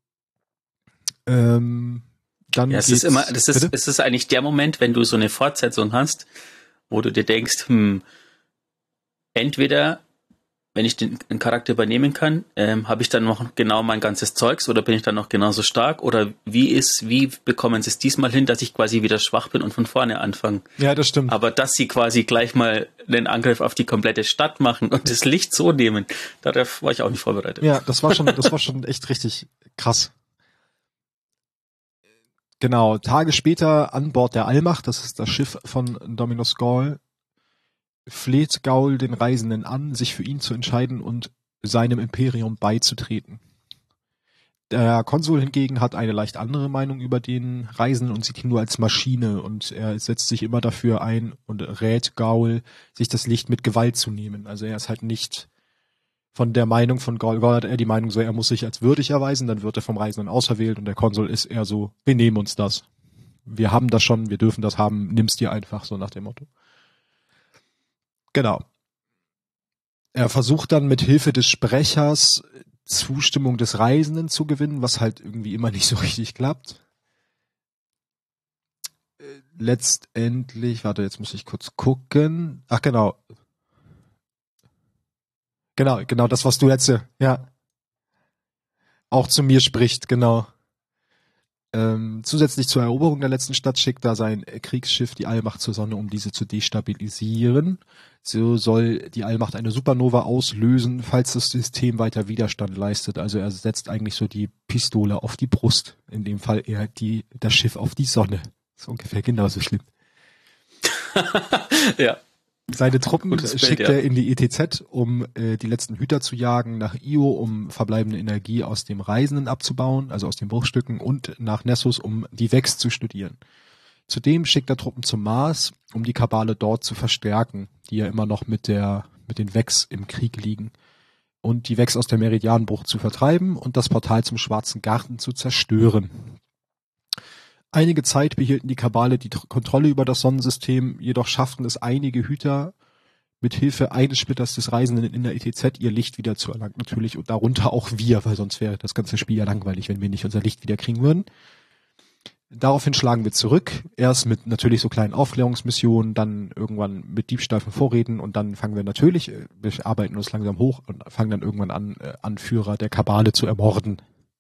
Ähm, dann ja, es ist immer, das ist, es ist eigentlich der Moment, wenn du so eine Fortsetzung hast, wo du dir denkst, hm, entweder, wenn ich den, den Charakter übernehmen kann, ähm, habe ich dann noch genau mein ganzes Zeugs oder bin ich dann noch genauso stark oder wie ist, wie bekommen sie es diesmal hin, dass ich quasi wieder schwach bin und von vorne anfange? Ja, das stimmt. Aber dass sie quasi gleich mal den Angriff auf die komplette Stadt machen und das Licht so nehmen, darauf war ich auch nicht vorbereitet. Ja, das war schon, das war schon echt richtig krass. Genau, Tage später an Bord der Allmacht, das ist das Schiff von Dominus Gall, fleht Gaul den Reisenden an, sich für ihn zu entscheiden und seinem Imperium beizutreten. Der Konsul hingegen hat eine leicht andere Meinung über den Reisenden und sieht ihn nur als Maschine und er setzt sich immer dafür ein und rät Gaul, sich das Licht mit Gewalt zu nehmen. Also er ist halt nicht von der Meinung von Gaul, Gaul hat er die Meinung so, er muss sich als würdig erweisen, dann wird er vom Reisenden auserwählt und der Konsul ist eher so, wir nehmen uns das. Wir haben das schon, wir dürfen das haben, nimm's dir einfach, so nach dem Motto. Genau. Er versucht dann mit Hilfe des Sprechers Zustimmung des Reisenden zu gewinnen, was halt irgendwie immer nicht so richtig klappt. Letztendlich, warte, jetzt muss ich kurz gucken. Ach genau. Genau, genau das, was du jetzt, ja, auch zu mir spricht, genau. Ähm, zusätzlich zur Eroberung der letzten Stadt schickt da sein Kriegsschiff die Allmacht zur Sonne, um diese zu destabilisieren. So soll die Allmacht eine Supernova auslösen, falls das System weiter Widerstand leistet. Also er setzt eigentlich so die Pistole auf die Brust. In dem Fall eher die, das Schiff auf die Sonne. Das ist ungefähr genauso schlimm. Ja. Seine Truppen Bild, schickt ja. er in die E T Z, um äh, die letzten Hüter zu jagen, nach Io, um verbleibende Energie aus dem Reisenden abzubauen, also aus den Bruchstücken, und nach Nessus, um die Vex zu studieren. Zudem schickt er Truppen zum Mars, um die Kabale dort zu verstärken, die ja immer noch mit der mit den Vex im Krieg liegen, und die Vex aus der Meridianbruch zu vertreiben und das Portal zum Schwarzen Garten zu zerstören. Einige Zeit behielten die Kabale die Kontrolle über das Sonnensystem, jedoch schafften es einige Hüter mit Hilfe eines Splitters des Reisenden in der E T Z ihr Licht wieder zu erlangen, natürlich, und darunter auch wir, weil sonst wäre das ganze Spiel ja langweilig, wenn wir nicht unser Licht wieder kriegen würden. Daraufhin schlagen wir zurück, erst mit natürlich so kleinen Aufklärungsmissionen, dann irgendwann mit Diebstahl von Vorräten und dann fangen wir natürlich, wir arbeiten uns langsam hoch und fangen dann irgendwann an, Anführer der Kabale zu ermorden.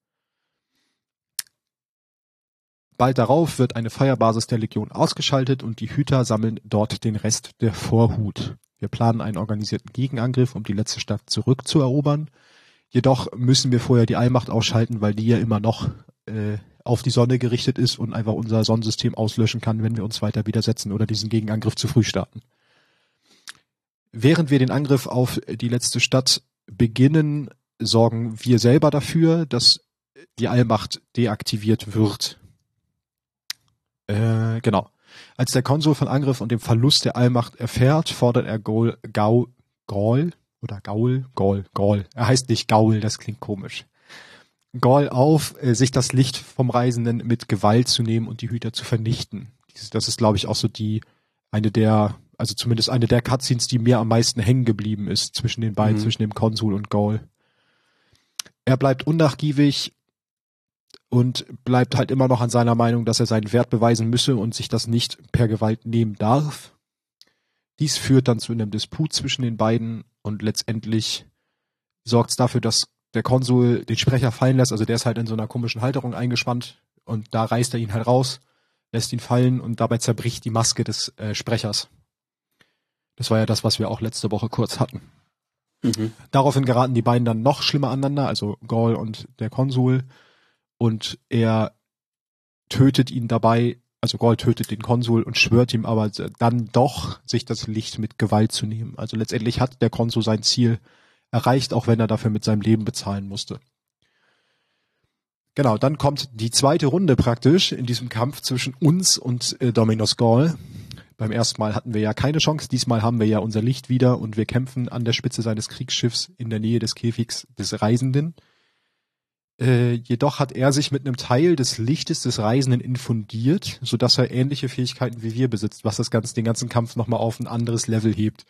Bald darauf wird eine Feuerbasis der Legion ausgeschaltet und die Hüter sammeln dort den Rest der Vorhut. Wir planen einen organisierten Gegenangriff, um die letzte Stadt zurückzuerobern. Jedoch müssen wir vorher die Allmacht ausschalten, weil die ja immer noch äh, auf die Sonne gerichtet ist und einfach unser Sonnensystem auslöschen kann, wenn wir uns weiter widersetzen oder diesen Gegenangriff zu früh starten. Während wir den Angriff auf die letzte Stadt beginnen, sorgen wir selber dafür, dass die Allmacht deaktiviert wird. Äh, genau. Als der Konsul von Angriff und dem Verlust der Allmacht erfährt, fordert er Gaul, Gaul, Gaul oder Gaul, Gaul, Gaul. Er heißt nicht Gaul, das klingt komisch. Gaul auf, sich das Licht vom Reisenden mit Gewalt zu nehmen und die Hüter zu vernichten. Das ist, glaube ich, auch so die, eine der, also zumindest eine der Cutscenes, die mir am meisten hängen geblieben ist zwischen den beiden, mhm. zwischen dem Konsul und Gaul. Er bleibt unnachgiebig und bleibt halt immer noch an seiner Meinung, dass er seinen Wert beweisen müsse und sich das nicht per Gewalt nehmen darf. Dies führt dann zu einem Disput zwischen den beiden und letztendlich sorgt es dafür, dass der Konsul den Sprecher fallen lässt, also der ist halt in so einer komischen Halterung eingespannt und da reißt er ihn halt raus, lässt ihn fallen und dabei zerbricht die Maske des äh, Sprechers. Das war ja das, was wir auch letzte Woche kurz hatten. Mhm. Daraufhin geraten die beiden dann noch schlimmer aneinander, also Gaul und der Konsul, und er tötet ihn dabei, also Gaul tötet den Konsul und schwört ihm aber dann doch, sich das Licht mit Gewalt zu nehmen. Also letztendlich hat der Konsul sein Ziel erreicht, auch wenn er dafür mit seinem Leben bezahlen musste. Genau, dann kommt die zweite Runde praktisch in diesem Kampf zwischen uns und äh, Dominus Gaul. Beim ersten Mal hatten wir ja keine Chance, diesmal haben wir ja unser Licht wieder und wir kämpfen an der Spitze seines Kriegsschiffs in der Nähe des Käfigs des Reisenden. Äh, jedoch hat er sich mit einem Teil des Lichtes des Reisenden infundiert, sodass er ähnliche Fähigkeiten wie wir besitzt, was das ganze, den ganzen Kampf nochmal auf ein anderes Level hebt.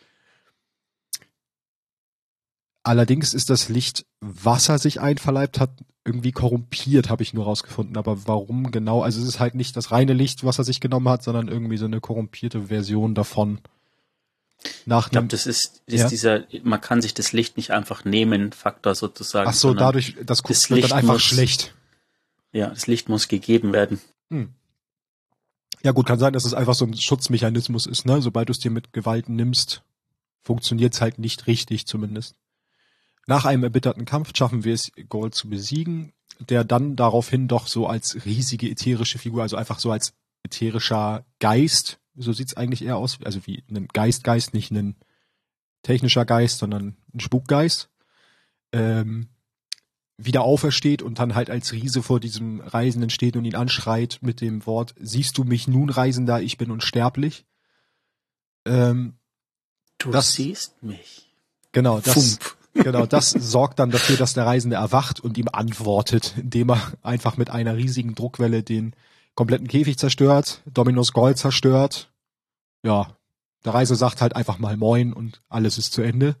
Allerdings ist das Licht, was er sich einverleibt hat, irgendwie korrumpiert, habe ich nur rausgefunden. Aber warum genau? Also es ist halt nicht das reine Licht, was er sich genommen hat, sondern irgendwie so eine korrumpierte Version davon. Nach ich glaube, das ist, ist ja? dieser, man kann sich das Licht nicht einfach nehmen, Faktor sozusagen. Ach so, dadurch, das, das wird Licht dann einfach muss, schlecht. Ja, das Licht muss gegeben werden. Hm. Ja gut, kann sein, dass es einfach so ein Schutzmechanismus ist, ne? Sobald du es dir mit Gewalt nimmst, funktioniert es halt nicht richtig zumindest. Nach einem erbitterten Kampf schaffen wir es, Gaul zu besiegen, der dann daraufhin doch so als riesige ätherische Figur, also einfach so als ätherischer Geist, so sieht's eigentlich eher aus, also wie ein Geistgeist, nicht ein technischer Geist, sondern ein Spukgeist, ähm, wieder aufersteht und dann halt als Riese vor diesem Reisenden steht und ihn anschreit mit dem Wort, siehst du mich nun, Reisender, ich bin unsterblich. Ähm, du das, siehst mich. Genau, das... Fump. Genau, das sorgt dann dafür, dass der Reisende erwacht und ihm antwortet, indem er einfach mit einer riesigen Druckwelle den kompletten Käfig zerstört, Dominus Gaul zerstört. Ja, der Reisende sagt halt einfach mal Moin und alles ist zu Ende.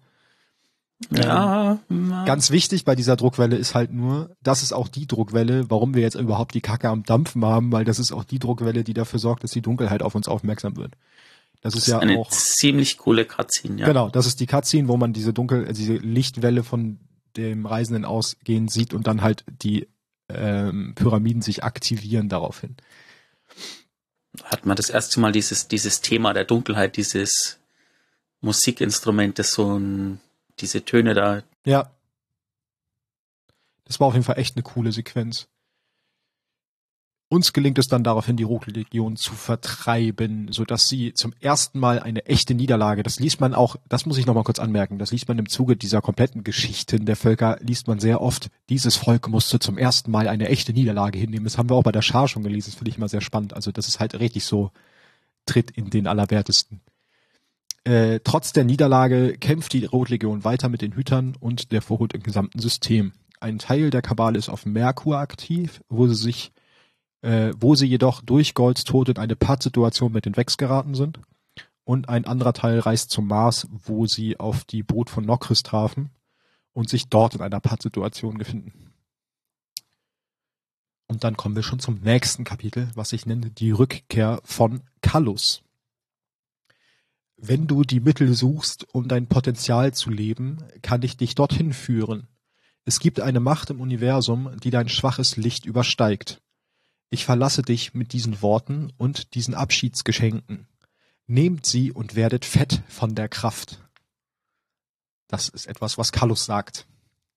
Ja. Ähm, ganz wichtig bei dieser Druckwelle ist halt nur, das ist auch die Druckwelle, warum wir jetzt überhaupt die Kacke am Dampfen haben, weil das ist auch die Druckwelle, die dafür sorgt, dass die Dunkelheit auf uns aufmerksam wird. Das, das ist ja eine auch ziemlich coole Cutscene, ja. Genau, das ist die Cutscene, wo man diese dunkel, diese Lichtwelle von dem Reisenden ausgehen sieht und dann halt die ähm, Pyramiden sich aktivieren daraufhin. Hat man das erste Mal dieses dieses Thema der Dunkelheit, dieses Musikinstrument, das so ein, diese Töne da. Ja. Das war auf jeden Fall echt eine coole Sequenz. Uns gelingt es dann daraufhin, die Rogue-Legion zu vertreiben, sodass sie zum ersten Mal eine echte Niederlage, das liest man auch, das muss ich nochmal kurz anmerken, das liest man im Zuge dieser kompletten Geschichten der Völker, liest man sehr oft, dieses Volk musste zum ersten Mal eine echte Niederlage hinnehmen. Das haben wir auch bei der Schar schon gelesen, das finde ich immer sehr spannend. Also das ist halt richtig so, tritt in den Allerwertesten. Äh, trotz der Niederlage kämpft die Rogue-Legion weiter mit den Hütern und der Vorhut im gesamten System. Ein Teil der Kabale ist auf Merkur aktiv, wo sie sich Äh, wo sie jedoch durch Gauls Tod in eine Pattsituation mit den Vex geraten sind. Und ein anderer Teil reist zum Mars, wo sie auf die Brut von Nokris trafen und sich dort in einer Pattsituation befinden. Und dann kommen wir schon zum nächsten Kapitel, was ich nenne die Rückkehr von Kallus. Wenn du die Mittel suchst, um dein Potenzial zu leben, kann ich dich dorthin führen. Es gibt eine Macht im Universum, die dein schwaches Licht übersteigt. Ich verlasse dich mit diesen Worten und diesen Abschiedsgeschenken. Nehmt sie und werdet fett von der Kraft. Das ist etwas, was Kallus sagt.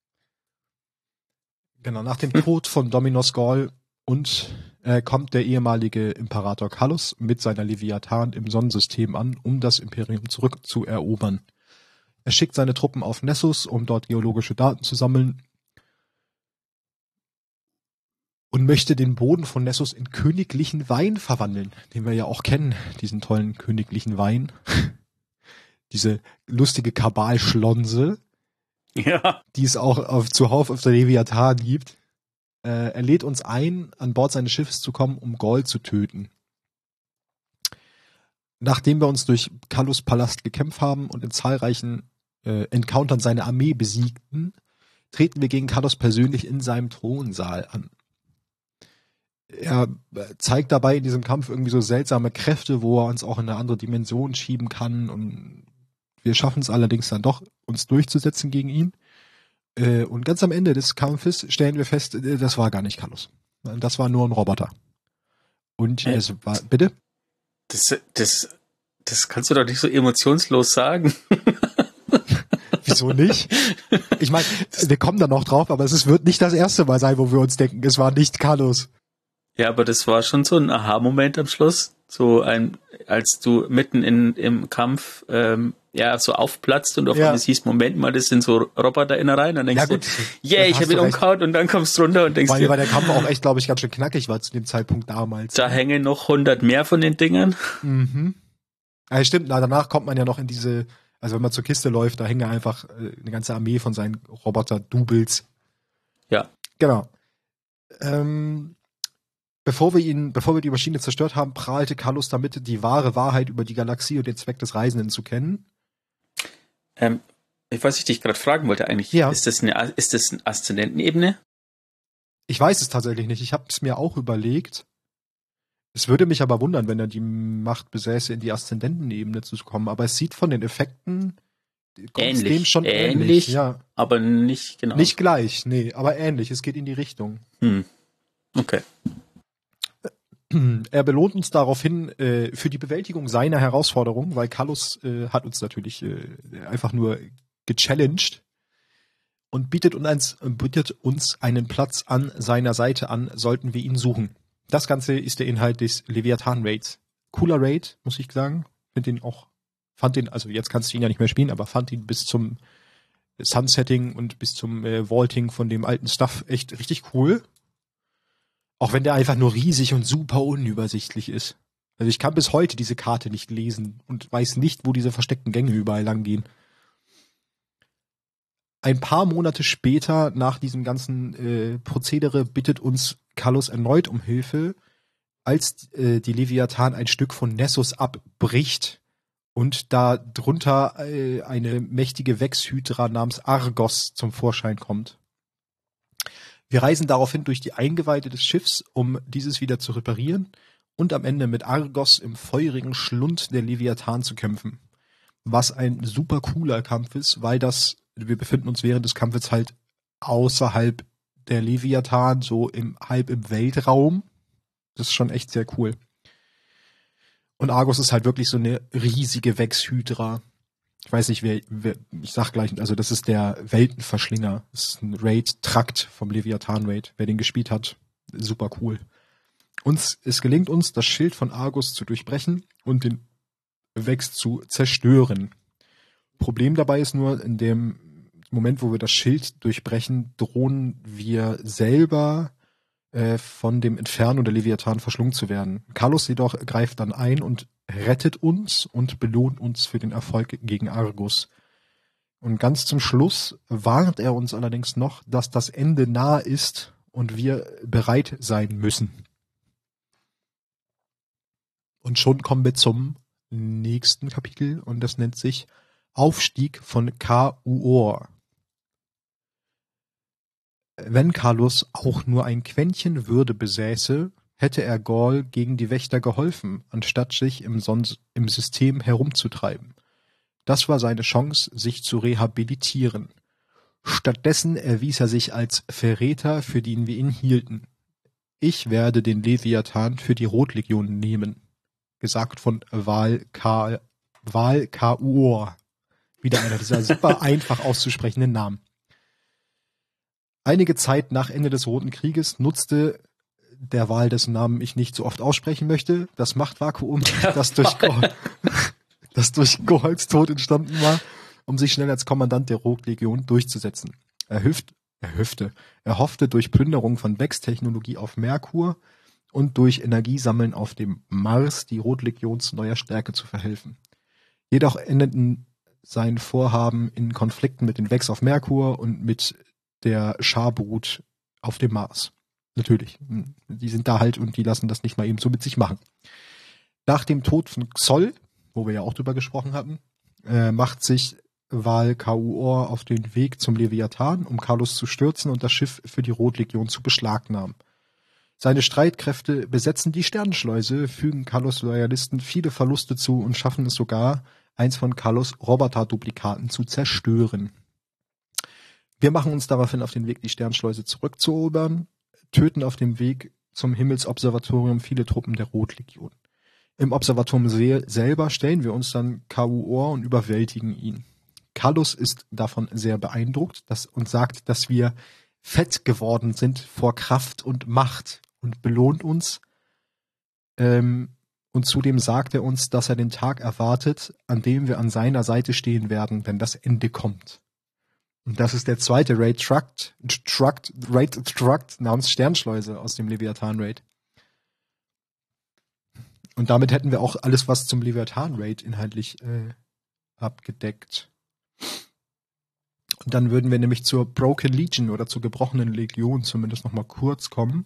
Genau, nach dem Tod von Dominus Gaul und äh, kommt der ehemalige Imperator Kallus mit seiner Leviathan im Sonnensystem an, um das Imperium zurückzuerobern. Er schickt seine Truppen auf Nessus, um dort geologische Daten zu sammeln. und möchte den Boden von Nessos in königlichen Wein verwandeln, den wir ja auch kennen, diesen tollen königlichen Wein. Diese lustige Kabal-Schlonse, Ja. die es auch auf, zuhauf auf der Leviathan gibt. Äh, er lädt uns ein, an Bord seines Schiffes zu kommen, um Gaul zu töten. Nachdem wir uns durch Kallus Palast gekämpft haben und in zahlreichen äh, Encountern seine Armee besiegten, treten wir gegen Kallus persönlich in seinem Thronsaal an. Er zeigt dabei in diesem Kampf irgendwie so seltsame Kräfte, wo er uns auch in eine andere Dimension schieben kann, und wir schaffen es allerdings dann doch, uns durchzusetzen gegen ihn. Äh, und ganz am Ende des Kampfes stellen wir fest, äh, das war gar nicht Kallus. Das war nur ein Roboter. Und äh. es war, bitte? Das, das, das kannst du doch nicht so emotionslos sagen. Wieso nicht? Ich meine, wir kommen da noch drauf, aber es wird nicht das erste Mal sein, wo wir uns denken, es war nicht Kallus. Ja, aber das war schon so ein Aha-Moment am Schluss. So ein, als du mitten in, im Kampf ähm, ja so aufplatzt und auf Ja. einmal siehst, Moment mal, das sind so Roboter-Innereien. Dann denkst Ja, gut. du, yeah, Da ich hast habe ihn du recht. umgehauen, und dann kommst du runter und denkst Weil, dir, weil der Kampf auch echt, glaube ich, ganz schön knackig war zu dem Zeitpunkt damals. da hängen noch hundert mehr von den Dingern. Mhm. Ja, stimmt, na, danach kommt man ja noch in diese, also wenn man zur Kiste läuft, da hängen ja einfach äh, eine ganze Armee von seinen Roboter-Doubles. Ja. Genau. Ähm, bevor wir ihn, bevor wir die Maschine zerstört haben, prahlte Kallus damit, die wahre Wahrheit über die Galaxie und den Zweck des Reisenden zu kennen. Ähm, was ich dich gerade fragen wollte eigentlich, Ja. ist das eine, ist das eine Aszendentenebene? Ich weiß es tatsächlich nicht. Ich habe es mir auch überlegt. Es würde mich aber wundern, wenn er die Macht besäße, in die Aszendentenebene zu kommen. Aber es sieht von den Effekten kommt's Ähnlich. dem schon ähnlich. Ähnlich, Ja. aber nicht genau. Nicht gleich, nee, aber ähnlich. Es geht in die Richtung. Hm. Okay. Er belohnt uns daraufhin äh, für die Bewältigung seiner Herausforderung, weil Kallus äh, hat uns natürlich äh, einfach nur gechallenged und bietet uns, bietet uns einen Platz an seiner Seite an, sollten wir ihn suchen. Das Ganze ist der Inhalt des Leviathan-Raids. Cooler Raid, muss ich sagen. Find den auch, fand den, also jetzt kannst du ihn ja nicht mehr spielen, aber fand ihn bis zum Sunsetting und bis zum äh, Vaulting von dem alten Stuff echt richtig cool. Auch wenn der einfach nur riesig und super unübersichtlich ist. Also ich kann bis heute diese Karte nicht lesen und weiß nicht, wo diese versteckten Gänge überall lang gehen. Ein paar Monate später, nach diesem ganzen äh, Prozedere, bittet uns Kallus erneut um Hilfe, als äh, die Leviathan ein Stück von Nessus abbricht und da drunter äh, eine mächtige Wechshydra namens Argos zum Vorschein kommt. Wir reisen daraufhin durch die Eingeweide des Schiffs, um dieses wieder zu reparieren und am Ende mit Argos im feurigen Schlund der Leviathan zu kämpfen. Was ein super cooler Kampf ist, weil das, wir befinden uns während des Kampfes halt außerhalb der Leviathan, so im halb im Weltraum. Das ist schon echt sehr cool. Und Argos ist halt wirklich so eine riesige Wechshydra. Ich weiß nicht, wer, wer, ich sag gleich, also das ist der Weltenverschlinger. Das ist ein Raid-Trakt vom Leviathan-Raid. Wer den gespielt hat, super cool. Uns, es gelingt uns, das Schild von Argos zu durchbrechen und den Wex zu zerstören. Problem dabei ist nur, in dem Moment, wo wir das Schild durchbrechen, drohen wir selber äh, von dem Inferno der Leviathan verschlungen zu werden. Kallus jedoch greift dann ein und rettet uns und belohnt uns für den Erfolg gegen Argus. Und ganz zum Schluss warnt er uns allerdings noch, dass das Ende nahe ist und wir bereit sein müssen. Und schon kommen wir zum nächsten Kapitel und das nennt sich Aufstieg von Ka-Uor. Wenn Kallus auch nur ein Quäntchen Würde besäße, hätte er Gaul gegen die Wächter geholfen, anstatt sich im, Son- im System herumzutreiben. Das war seine Chance, sich zu rehabilitieren. Stattdessen erwies er sich als Verräter, für den wir ihn hielten. Ich werde den Leviathan für die Rotlegion nehmen. Gesagt von Val Ka Val Ka-Uor. Wieder einer dieser super einfach auszusprechenden Namen. Einige Zeit nach Ende des Roten Krieges nutzte der Wahl, dessen Namen ich nicht so oft aussprechen möchte, das Machtvakuum, das durch Gaul, das durch Gauls Tod entstanden war, um sich schnell als Kommandant der Rotlegion durchzusetzen. Er hilft er hoffte, er hoffte durch Plünderung von Vex-Technologie auf Merkur und durch Energiesammeln auf dem Mars die Rotlegion zu neuer Stärke zu verhelfen. Jedoch endeten sein Vorhaben in Konflikten mit den Vex auf Merkur und mit der Scharbrut auf dem Mars. Natürlich, die sind da halt und die lassen das nicht mal eben so mit sich machen. Nach dem Tod von Xoll, wo wir ja auch drüber gesprochen hatten, äh, macht sich Val Ka'uor auf den Weg zum Leviathan, um Kalos zu stürzen und das Schiff für die Rotlegion zu beschlagnahmen. Seine Streitkräfte besetzen die Sternenschleuse, fügen Kalos Loyalisten viele Verluste zu und schaffen es sogar, eins von Kalos Roboter-Duplikaten zu zerstören. Wir machen uns daraufhin auf den Weg, die Sternschleuse zurückzuerobern, töten auf dem Weg zum Himmelsobservatorium viele Truppen der Rotlegion. Im Observatorium selber stellen wir uns dann Ka'uor und überwältigen ihn. Kalos ist davon sehr beeindruckt dass, und sagt, dass wir fett geworden sind vor Kraft und Macht und belohnt uns. Ähm, und zudem sagt er uns, dass er den Tag erwartet, an dem wir an seiner Seite stehen werden, wenn das Ende kommt. Und das ist der zweite Raid Truct, Truct, Raid Truct namens Sternschleuse aus dem Leviathan-Raid. Und damit hätten wir auch alles, was zum Leviathan-Raid inhaltlich äh, abgedeckt. Und dann würden wir nämlich zur Broken Legion oder zur gebrochenen Legion zumindest noch mal kurz kommen.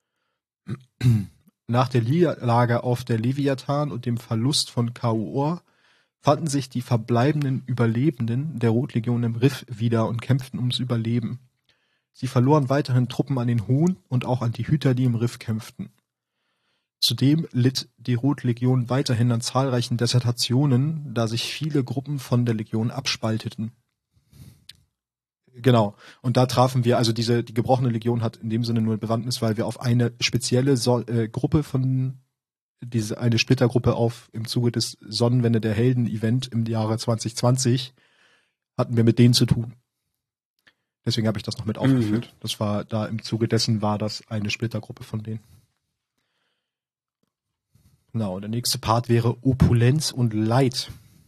Nach der Niederlage auf der Leviathan und dem Verlust von Ka'uor fanden sich die verbleibenden Überlebenden der Rotlegion im Riff wieder und kämpften ums Überleben. Sie verloren weiterhin Truppen an den Hohen und auch an die Hüter, die im Riff kämpften. Zudem litt die Rotlegion weiterhin an zahlreichen Desertationen, da sich viele Gruppen von der Legion abspalteten. Genau. Und da trafen wir, also diese, die gebrochene Legion hat in dem Sinne nur Bewandtnis, weil wir auf eine spezielle so äh, Gruppe von, diese, eine Splittergruppe auf, im Zuge des Sonnenwende der Helden Event im Jahre zwanzig zwanzig, hatten wir mit denen zu tun. Deswegen habe ich das noch mit aufgeführt. Mhm. Das war, da im Zuge dessen war das eine Splittergruppe von denen. Genau, der nächste Part wäre Opulenz und Leid.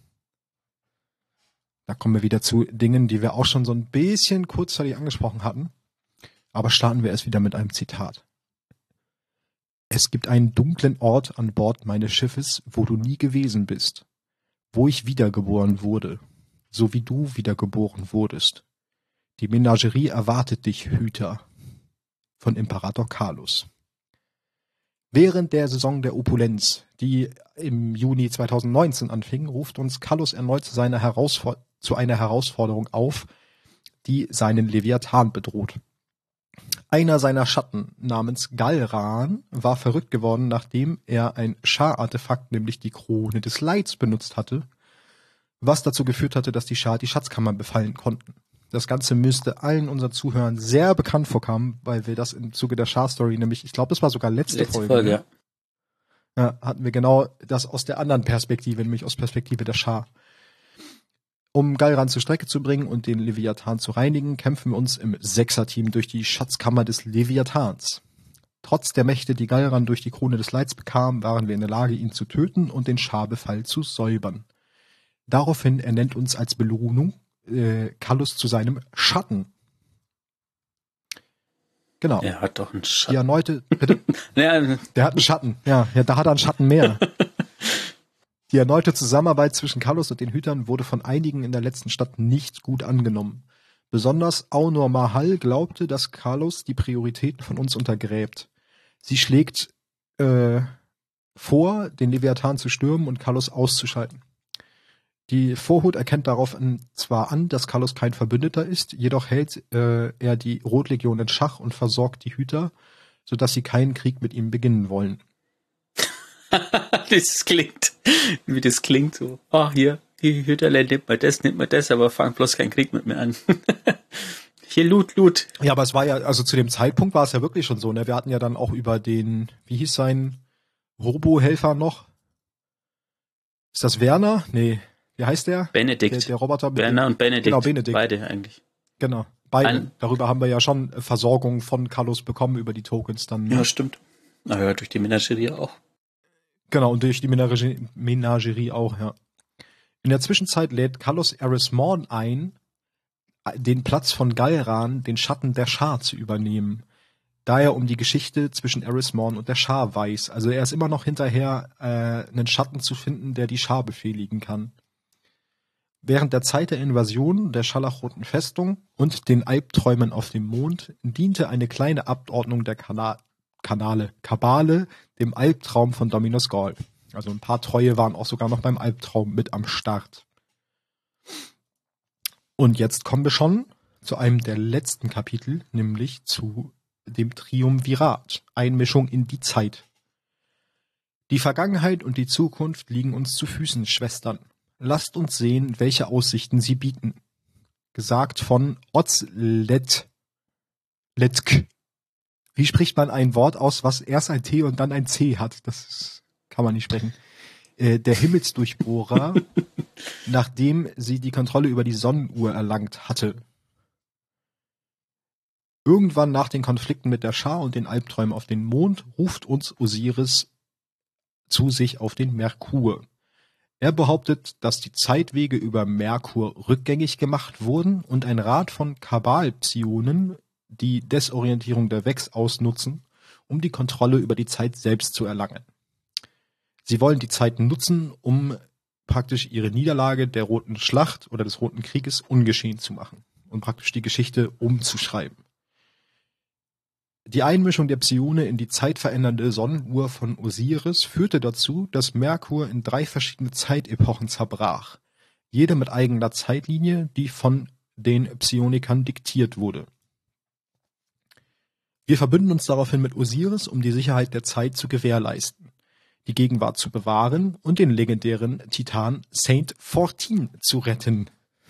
Da kommen wir wieder zu Dingen, die wir auch schon so ein bisschen kurzzeitig angesprochen hatten. Aber starten wir erst wieder mit einem Zitat. Es gibt einen dunklen Ort an Bord meines Schiffes, wo du nie gewesen bist. Wo ich wiedergeboren wurde. So wie du wiedergeboren wurdest. Die Menagerie erwartet dich, Hüter. Von Imperator Kalos. Während der Saison der Opulenz, die im Juni zweitausendneunzehn anfing, ruft uns Kalos erneut zu, seiner Herausfor- zu einer Herausforderung auf, die seinen Leviathan bedroht. Einer seiner Schatten namens Galran war verrückt geworden, nachdem er ein Schar-Artefakt, nämlich die Krone des Leids, benutzt hatte, was dazu geführt hatte, dass die Schar die Schatzkammer befallen konnten. Das Ganze müsste allen unseren Zuhörern sehr bekannt vorkommen, weil wir das im Zuge der Char-Story, nämlich, ich glaube, das war sogar letzte, letzte Folge, Folge ja. Ja, hatten wir genau das aus der anderen Perspektive, nämlich aus Perspektive der Char. Um Galran zur Strecke zu bringen und den Leviathan zu reinigen, kämpfen wir uns im Sechser-Team durch die Schatzkammer des Leviathans. Trotz der Mächte, die Galran durch die Krone des Leids bekam, waren wir in der Lage, ihn zu töten und den Char-Befall zu säubern. Daraufhin ernennt uns als Belohnung äh, Kalos zu seinem Schatten. Genau. Er hat doch einen Schatten. Die erneute, bitte? Ja, der hat einen Schatten. Ja, ja, da hat er einen Schatten mehr. Die erneute Zusammenarbeit zwischen Kalos und den Hütern wurde von einigen in der letzten Stadt nicht gut angenommen. Besonders Aunor Mahal glaubte, dass Kalos die Prioritäten von uns untergräbt. Sie schlägt äh, vor, den Leviathan zu stürmen und Kalos auszuschalten. Die Vorhut erkennt daraufhin zwar an, dass Kalos kein Verbündeter ist, jedoch hält äh, er die Rotlegion in Schach und versorgt die Hüter, sodass sie keinen Krieg mit ihm beginnen wollen. Das klingt, wie das klingt so. Ah, oh, hier, hier, Hüterle, nimmt mal das, nimmt mal das, aber fang bloß keinen Krieg mit mir an. Hier, Loot, Loot. Ja, aber es war ja, also zu dem Zeitpunkt war es ja wirklich schon so, ne? Wir hatten ja dann auch über den, wie hieß sein Robo-Helfer noch? Ist das Werner? Nee. Wie heißt der? Benedikt. Der, der Roboter. Werner und Benedikt. Genau, Benedikt. Beide eigentlich. Genau, beide. Ein Darüber haben wir ja schon Versorgung von Kalos bekommen über die Tokens dann. Ja, stimmt. Na ja, durch die Menagerie auch. Genau, und durch die Menagerie, Menagerie auch, ja. In der Zwischenzeit lädt Kalos Eris Morn ein, den Platz von Galran, den Schatten der Schar, zu übernehmen, da er um die Geschichte zwischen Eris Morn und der Schar weiß. Also er ist immer noch hinterher, äh, einen Schatten zu finden, der die Schar befehligen kann. Während der Zeit der Invasion der Scharlachroten Festung und den Albträumen auf dem Mond diente eine kleine Abordnung der Kana- Kanale, Kabale dem Albtraum von Dominus Gall. Also ein paar Treue waren auch sogar noch beim Albtraum mit am Start. Und jetzt kommen wir schon zu einem der letzten Kapitel, nämlich zu dem Triumvirat, Einmischung in die Zeit. Die Vergangenheit und die Zukunft liegen uns zu Füßen, Schwestern. Lasst uns sehen, welche Aussichten sie bieten. Gesagt von Ozlet. Letk. Wie spricht man ein Wort aus, was erst ein T und dann ein C hat? Das ist, kann man nicht sprechen. Äh, der Himmelsdurchbohrer, nachdem sie die Kontrolle über die Sonnenuhr erlangt hatte. Irgendwann nach den Konflikten mit der Schar und den Albträumen auf den Mond ruft uns Osiris zu sich auf den Merkur. Er behauptet, dass die Zeitwege über Merkur rückgängig gemacht wurden und ein Rat von Kabal-Psionen die Desorientierung der Vex ausnutzen, um die Kontrolle über die Zeit selbst zu erlangen. Sie wollen die Zeit nutzen, um praktisch ihre Niederlage der Roten Schlacht oder des Roten Krieges ungeschehen zu machen und praktisch die Geschichte umzuschreiben. Die Einmischung der Psione in die zeitverändernde Sonnenuhr von Osiris führte dazu, dass Merkur in drei verschiedene Zeitepochen zerbrach, jede mit eigener Zeitlinie, die von den Psionikern diktiert wurde. Wir verbünden uns daraufhin mit Osiris, um die Sicherheit der Zeit zu gewährleisten, die Gegenwart zu bewahren und den legendären Titan Saint Fourteen zu retten.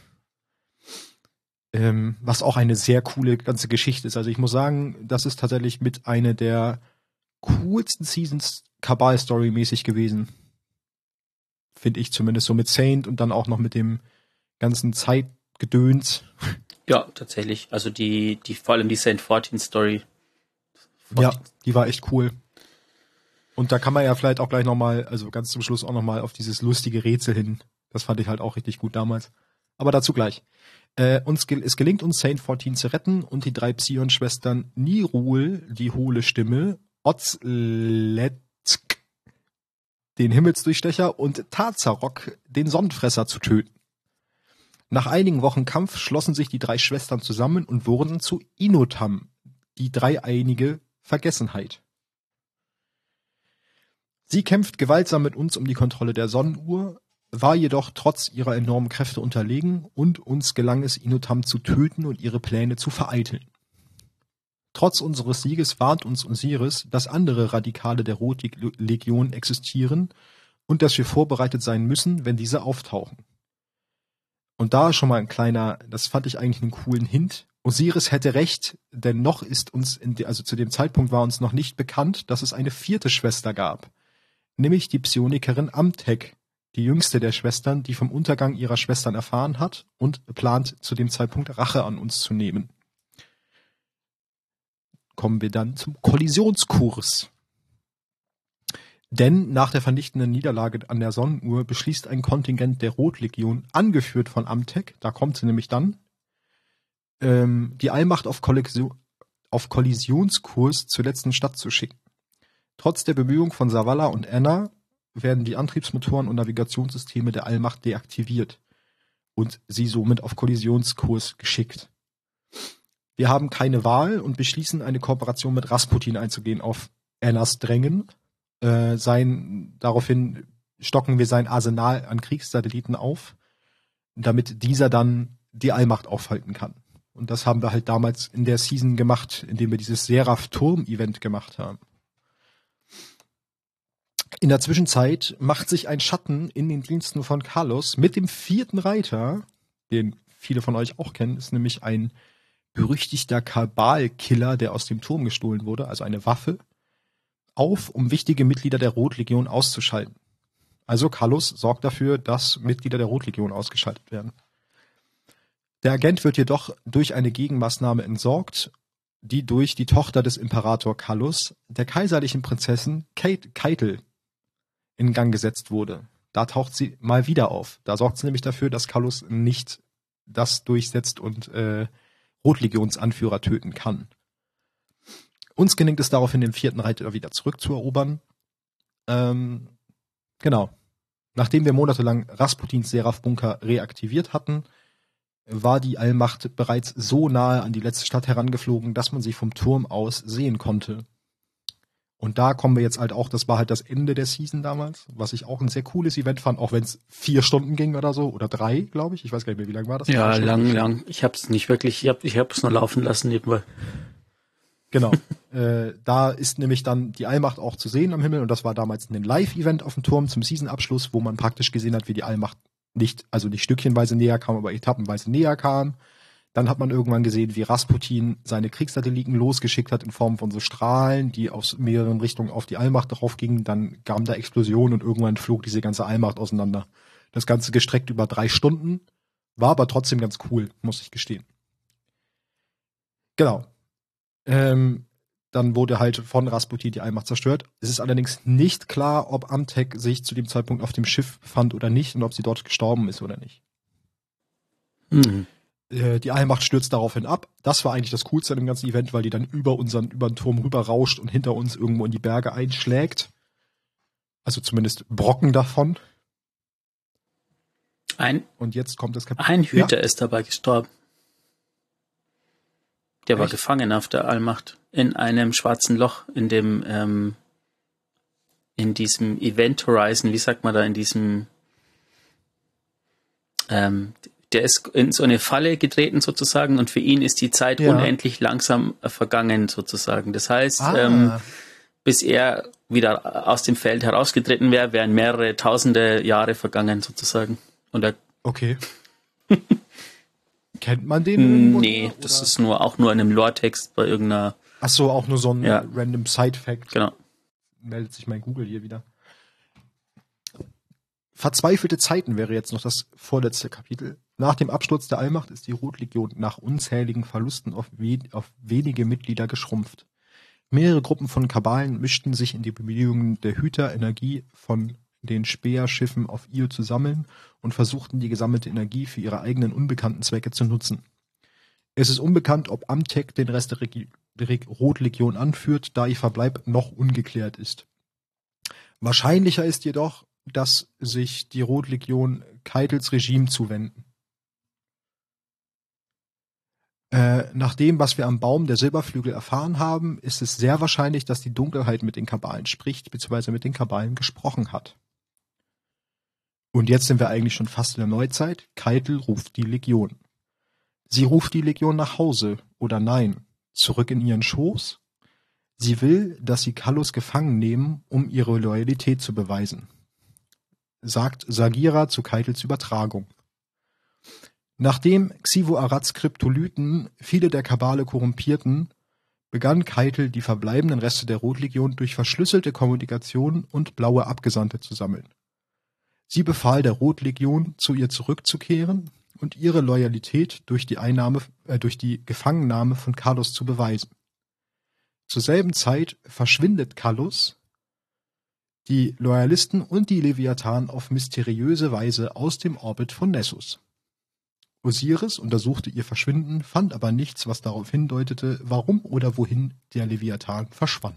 Ähm, was auch eine sehr coole ganze Geschichte ist. Also ich muss sagen, das ist tatsächlich mit einer der coolsten Seasons Kabal-Story-mäßig gewesen. Finde ich zumindest, so mit Saint und dann auch noch mit dem ganzen Zeitgedöns. Ja, tatsächlich. Also die, die vor allem die Saint Fourteen Story. Ja, die war echt cool. Und da kann man ja vielleicht auch gleich nochmal, also ganz zum Schluss auch nochmal auf dieses lustige Rätsel hin. Das fand ich halt auch richtig gut damals. Aber dazu gleich. Äh, uns gel- es gelingt uns, Saint Fourteen zu retten und die drei Psion-Schwestern Nirul, die hohle Stimme, Ozletsk, den Himmelsdurchstecher, und Tazarok, den Sonnenfresser, zu töten. Nach einigen Wochen Kampf schlossen sich die drei Schwestern zusammen und wurden zu Inotam, die dreieinige Vergessenheit. Sie kämpft gewaltsam mit uns um die Kontrolle der Sonnenuhr, war jedoch trotz ihrer enormen Kräfte unterlegen und uns gelang es, Inotam zu töten und ihre Pläne zu vereiteln. Trotz unseres Sieges warnt uns Osiris, dass andere Radikale der Rotlegion existieren und dass wir vorbereitet sein müssen, wenn diese auftauchen. Und da schon mal ein kleiner, das fand ich eigentlich einen coolen Hint. Osiris hätte recht, denn noch ist uns, in de, also zu dem Zeitpunkt war uns noch nicht bekannt, dass es eine vierte Schwester gab, nämlich die Psionikerin Amtek, die jüngste der Schwestern, die vom Untergang ihrer Schwestern erfahren hat und plant, zu dem Zeitpunkt Rache an uns zu nehmen. Kommen wir dann zum Kollisionskurs. Denn nach der vernichtenden Niederlage an der Sonnenuhr beschließt ein Kontingent der Rotlegion, angeführt von Amtek, da kommt sie nämlich dann, ähm, die Allmacht auf, Kollektion, auf Kollisionskurs zur letzten Stadt zu schicken. Trotz der Bemühungen von Zavala und Anna werden die Antriebsmotoren und Navigationssysteme der Allmacht deaktiviert und sie somit auf Kollisionskurs geschickt. Wir haben keine Wahl und beschließen, eine Kooperation mit Rasputin einzugehen auf Annas Drängen. Äh, sein, daraufhin stocken wir sein Arsenal an Kriegssatelliten auf, damit dieser dann die Allmacht aufhalten kann. Und das haben wir halt damals in der Season gemacht, indem wir dieses Seraph-Turm-Event gemacht haben. In der Zwischenzeit macht sich ein Schatten in den Diensten von Carlos mit dem vierten Reiter, den viele von euch auch kennen, ist nämlich ein berüchtigter Kabal-Killer, der aus dem Turm gestohlen wurde, also eine Waffe, auf, um wichtige Mitglieder der Rotlegion auszuschalten. Also Carlos sorgt dafür, dass Mitglieder der Rotlegion ausgeschaltet werden. Der Agent wird jedoch durch eine Gegenmaßnahme entsorgt, die durch die Tochter des Imperator Carlos, der kaiserlichen Prinzessin Kate, Keitel, in Gang gesetzt wurde. Da taucht sie mal wieder auf. Da sorgt sie nämlich dafür, dass Carlos nicht das durchsetzt und äh, Rotlegionsanführer töten kann. Uns gelingt es daraufhin, den vierten Reiter wieder zurückzuerobern. Ähm, genau. Nachdem wir monatelang Rasputins Seraph-Bunker reaktiviert hatten, war die Allmacht bereits so nahe an die letzte Stadt herangeflogen, dass man sie vom Turm aus sehen konnte. Und da kommen wir jetzt halt auch, das war halt das Ende der Season damals, was ich auch ein sehr cooles Event fand, auch wenn es vier Stunden ging oder so, oder drei, glaube ich. Ich weiß gar nicht mehr, wie lang war das? Ja, lang, lang. Ich habe es nicht wirklich, ich habe ich es nur laufen lassen nebenbei. Genau. äh, da ist nämlich dann die Allmacht auch zu sehen am Himmel und das war damals ein Live-Event auf dem Turm zum Season-Abschluss, wo man praktisch gesehen hat, wie die Allmacht nicht, also nicht stückchenweise näher kam, aber etappenweise näher kam. Dann hat man irgendwann gesehen, wie Rasputin seine Kriegssatelliten losgeschickt hat in Form von so Strahlen, die aus mehreren Richtungen auf die Allmacht drauf gingen. Dann kam da Explosion und irgendwann flog diese ganze Allmacht auseinander. Das Ganze gestreckt über drei Stunden, war aber trotzdem ganz cool, muss ich gestehen. Genau. Ähm, dann wurde halt von Rasputin die Allmacht zerstört. Es ist allerdings nicht klar, ob Amtek sich zu dem Zeitpunkt auf dem Schiff befand oder nicht und ob sie dort gestorben ist oder nicht. Mhm. Die Allmacht stürzt daraufhin ab. Das war eigentlich das Coolste an dem ganzen Event, weil die dann über unseren, über den Turm rüber rauscht und hinter uns irgendwo in die Berge einschlägt. Also zumindest Brocken davon. Ein, und jetzt kommt das Kapitel. Ein Hüter ja? ist dabei gestorben. Der war Echt? gefangen auf der Allmacht in einem schwarzen Loch, in dem, ähm, in diesem Event Horizon, wie sagt man da, in diesem, ähm, der ist in so eine Falle getreten sozusagen und für ihn ist die Zeit ja. unendlich langsam vergangen sozusagen. Das heißt, ah. ähm, bis er wieder aus dem Feld herausgetreten wäre, wären mehrere tausende Jahre vergangen sozusagen. Und er okay. Kennt man den irgendwo? Nee, oder? Das ist nur auch nur in einem Lore-Text bei irgendeiner... Ach so, auch nur so ein ja. random Side-Fact. Genau. Meldet sich mein Google hier wieder. Verzweifelte Zeiten wäre jetzt noch das vorletzte Kapitel. Nach dem Absturz der Allmacht ist die Rotlegion nach unzähligen Verlusten auf, we- auf wenige Mitglieder geschrumpft. Mehrere Gruppen von Kabalen mischten sich in die Bemühungen der Hüter, Energie von den Speerschiffen auf Io zu sammeln und versuchten, die gesammelte Energie für ihre eigenen unbekannten Zwecke zu nutzen. Es ist unbekannt, ob Amtek den Rest der Regi- der Rotlegion anführt, da ihr Verbleib noch ungeklärt ist. Wahrscheinlicher ist jedoch, dass sich die Rotlegion Keitels Regime zuwenden. Äh, nach dem, was wir am Baum der Silberflügel erfahren haben, ist es sehr wahrscheinlich, dass die Dunkelheit mit den Kabalen spricht, beziehungsweise mit den Kabalen gesprochen hat. Und jetzt sind wir eigentlich schon fast in der Neuzeit. Keitel ruft die Legion. Sie ruft die Legion nach Hause, oder nein, zurück in ihren Schoß? Sie will, dass sie Kallus gefangen nehmen, um ihre Loyalität zu beweisen, sagt Sagira zu Keitels Übertragung. Nachdem Xivu Arads Kryptolyten viele der Kabale korrumpierten, begann Keitel die verbleibenden Reste der Rotlegion durch verschlüsselte Kommunikation und blaue Abgesandte zu sammeln. Sie befahl der Rotlegion, zu ihr zurückzukehren und ihre Loyalität durch die Einnahme, äh, durch die Gefangennahme von Kallus zu beweisen. Zur selben Zeit verschwindet Kallus, die Loyalisten und die Leviathan auf mysteriöse Weise aus dem Orbit von Nessus. Osiris untersuchte ihr Verschwinden, fand aber nichts, was darauf hindeutete, warum oder wohin der Leviathan verschwand.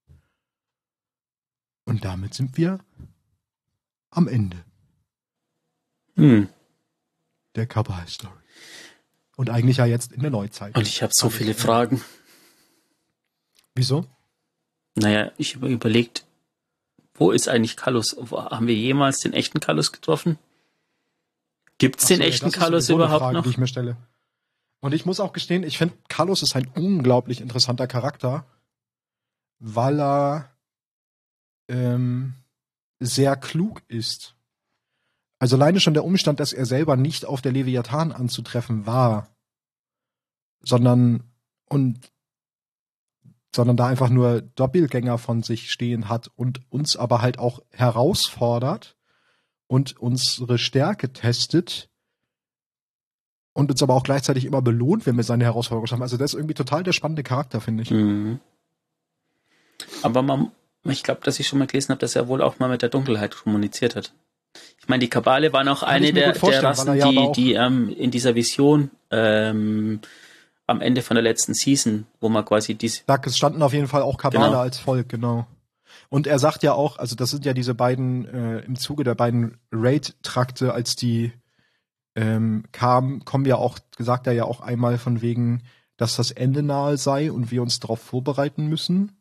Und damit sind wir am Ende hm. der Kabal-Story. Und eigentlich ja jetzt in der Neuzeit. Und ich habe so viele Fragen. Wieso? Naja, ich habe überlegt, wo ist eigentlich Kallus? Haben wir jemals den echten Kallus getroffen? Gibt es den so, echten ja, Kallus überhaupt Frage, noch? Die ich mir stelle. Und ich muss auch gestehen, ich finde, Kallus ist ein unglaublich interessanter Charakter, weil er ähm, sehr klug ist. Also alleine schon der Umstand, dass er selber nicht auf der Leviathan anzutreffen war, sondern und sondern da einfach nur Doppelgänger von sich stehen hat und uns aber halt auch herausfordert und unsere Stärke testet und uns aber auch gleichzeitig immer belohnt, wenn wir seine Herausforderung schaffen. Also das ist irgendwie total der spannende Charakter, finde ich. Mhm. Aber man, ich glaube, dass ich schon mal gelesen habe, dass er wohl auch mal mit der Dunkelheit kommuniziert hat. Ich meine, die Kabale waren auch eine der, der Rassen, ja die, die ähm, in dieser Vision ähm, am Ende von der letzten Season, wo man quasi diese... Da standen auf jeden Fall auch Kabale genau. als Volk, genau. Und er sagt ja auch, also das sind ja diese beiden, äh, im Zuge der beiden Raid-Trakte, als die ähm, kamen, kommen ja auch, gesagt er ja auch einmal von wegen, dass das Ende nahe sei und wir uns darauf vorbereiten müssen.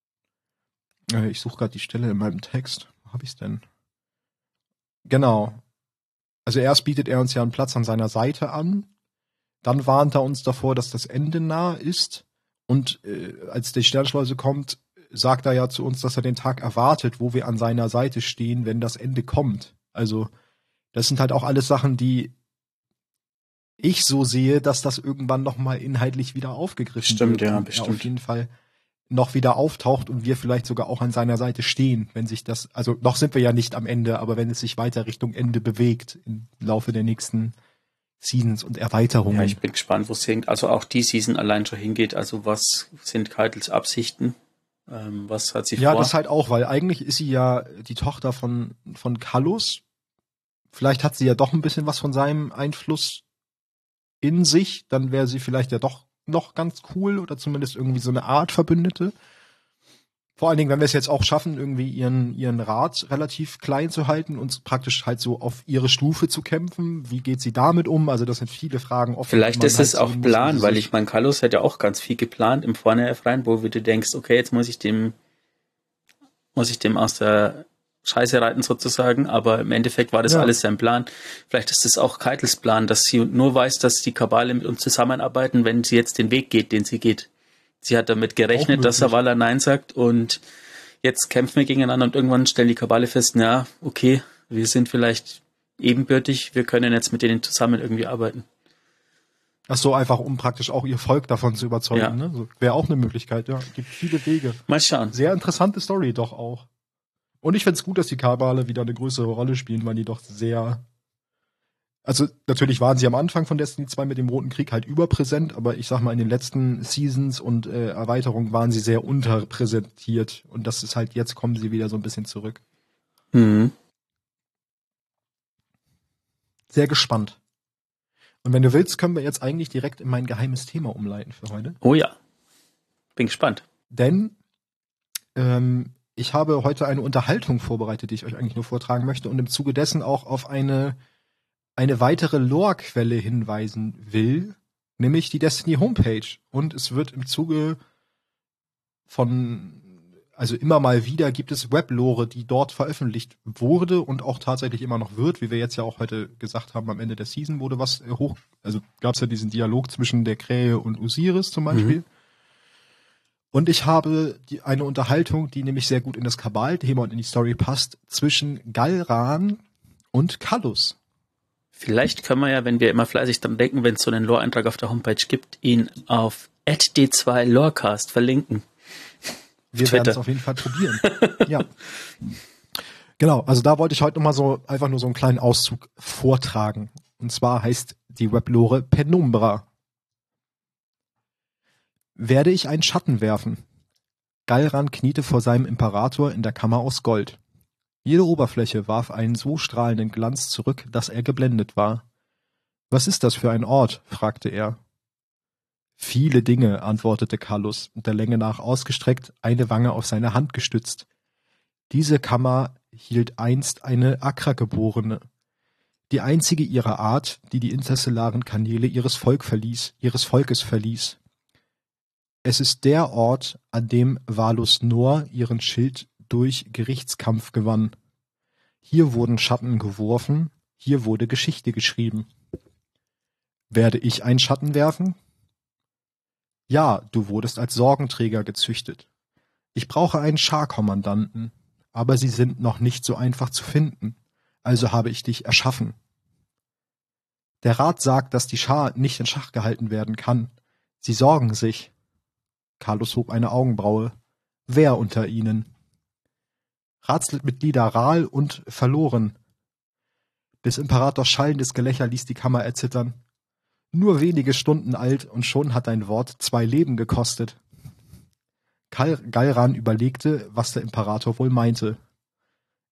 Äh, ich suche gerade die Stelle in meinem Text. Wo habe ich's denn? Genau. Also erst bietet er uns ja einen Platz an seiner Seite an. Dann warnt er uns davor, dass das Ende nahe ist. Und äh, als die Sternschleuse kommt, sagt er ja zu uns, dass er den Tag erwartet, wo wir an seiner Seite stehen, wenn das Ende kommt. Also das sind halt auch alles Sachen, die ich so sehe, dass das irgendwann noch mal inhaltlich wieder aufgegriffen Stimmt, wird. Ja, und bestimmt. Auf jeden Fall noch wieder auftaucht und wir vielleicht sogar auch an seiner Seite stehen, wenn sich das, also noch sind wir ja nicht am Ende, aber wenn es sich weiter Richtung Ende bewegt im Laufe der nächsten Seasons und Erweiterungen. Ja, ich bin gespannt, wo es hingeht. Also auch die Season allein schon hingeht. Also was sind Keitels Absichten? Ähm, was hat sie ja, vor? Ja, das halt auch, weil eigentlich ist sie ja die Tochter von, von Kallus. Vielleicht hat sie ja doch ein bisschen was von seinem Einfluss in sich. Dann wäre sie vielleicht ja doch noch ganz cool oder zumindest irgendwie so eine Art Verbündete. Vor allen Dingen, wenn wir es jetzt auch schaffen, irgendwie ihren, ihren Rat relativ klein zu halten und praktisch halt so auf ihre Stufe zu kämpfen. Wie geht sie damit um? Also das sind viele Fragen offen. Vielleicht ist es halt auch Plan, weil ich meine, Kallus hat ja auch ganz viel geplant im Vorne-F-Rein, wo du denkst, okay, jetzt muss ich dem muss ich dem aus der Scheiße reiten sozusagen, aber im Endeffekt war das ja alles sein Plan. Vielleicht ist das auch Keitels Plan, dass sie nur weiß, dass die Kabale mit uns zusammenarbeiten, wenn sie jetzt den Weg geht, den sie geht. Sie hat damit gerechnet, dass Zavala Nein sagt und jetzt kämpfen wir gegeneinander und irgendwann stellen die Kabale fest, na, okay, wir sind vielleicht ebenbürtig, wir können jetzt mit denen zusammen irgendwie arbeiten. Ach so, einfach um praktisch auch ihr Volk davon zu überzeugen, ja. Ne? So, wäre auch eine Möglichkeit, ja. Gibt viele Wege. Mal schauen. Sehr interessante Story doch auch. Und ich find's gut, dass die Kabale wieder eine größere Rolle spielen, weil die doch sehr, also natürlich waren sie am Anfang von Destiny zwei mit dem Roten Krieg halt überpräsent, aber ich sag mal, in den letzten Seasons und äh, Erweiterungen waren sie sehr unterpräsentiert und das ist halt, jetzt kommen sie wieder so ein bisschen zurück. Mhm. Sehr gespannt. Und wenn du willst, können wir jetzt eigentlich direkt in mein geheimes Thema umleiten für heute. Oh ja, bin gespannt. Denn ähm, ich habe heute eine Unterhaltung vorbereitet, die ich euch eigentlich nur vortragen möchte und im Zuge dessen auch auf eine eine weitere Lore-Quelle hinweisen will, nämlich die Destiny Homepage. Und es wird im Zuge von, also immer mal wieder gibt es Weblore, die dort veröffentlicht wurde und auch tatsächlich immer noch wird, wie wir jetzt ja auch heute gesagt haben, am Ende der Season wurde was hoch, also gab es ja diesen Dialog zwischen der Krähe und Osiris zum Beispiel. Mhm. Und ich habe die, eine Unterhaltung, die nämlich sehr gut in das Kabal-Thema und in die Story passt, zwischen Galran und Kallus. Vielleicht können wir ja, wenn wir immer fleißig dran denken, wenn es so einen Lore-Eintrag auf der Homepage gibt, ihn auf at d zwei lorecast verlinken. Wir werden es auf jeden Fall probieren. Ja. Genau, also da wollte ich heute nochmal so einfach nur so einen kleinen Auszug vortragen. Und zwar heißt die Weblore Penumbra. Werde ich einen Schatten werfen? Galran kniete vor seinem Imperator in der Kammer aus Gold. Jede Oberfläche warf einen so strahlenden Glanz zurück, dass er geblendet war. »Was ist das für ein Ort?« fragte er. »Viele Dinge«, antwortete Kallus, der Länge nach ausgestreckt, eine Wange auf seine Hand gestützt. »Diese Kammer hielt einst eine Akra-Geborene, die einzige ihrer Art, die die interstellaren Kanäle ihres Volk verließ, ihres Volkes verließ. Es ist der Ort, an dem Valus Nor ihren Schild durch Gerichtskampf gewann. Hier wurden Schatten geworfen, hier wurde Geschichte geschrieben. Werde ich einen Schatten werfen? Ja, du wurdest als Sorgenträger gezüchtet. Ich brauche einen Schar-Kommandanten, aber sie sind noch nicht so einfach zu finden, also habe ich dich erschaffen. Der Rat sagt, dass die Schar nicht in Schach gehalten werden kann. Sie sorgen sich. Kallus hob eine Augenbraue. Wer unter ihnen? Ratsmitglieder Ral und verloren. Des Imperators schallendes Gelächter ließ die Kammer erzittern. Nur wenige Stunden alt und schon hat dein Wort zwei Leben gekostet. Kal- Galran überlegte, was der Imperator wohl meinte.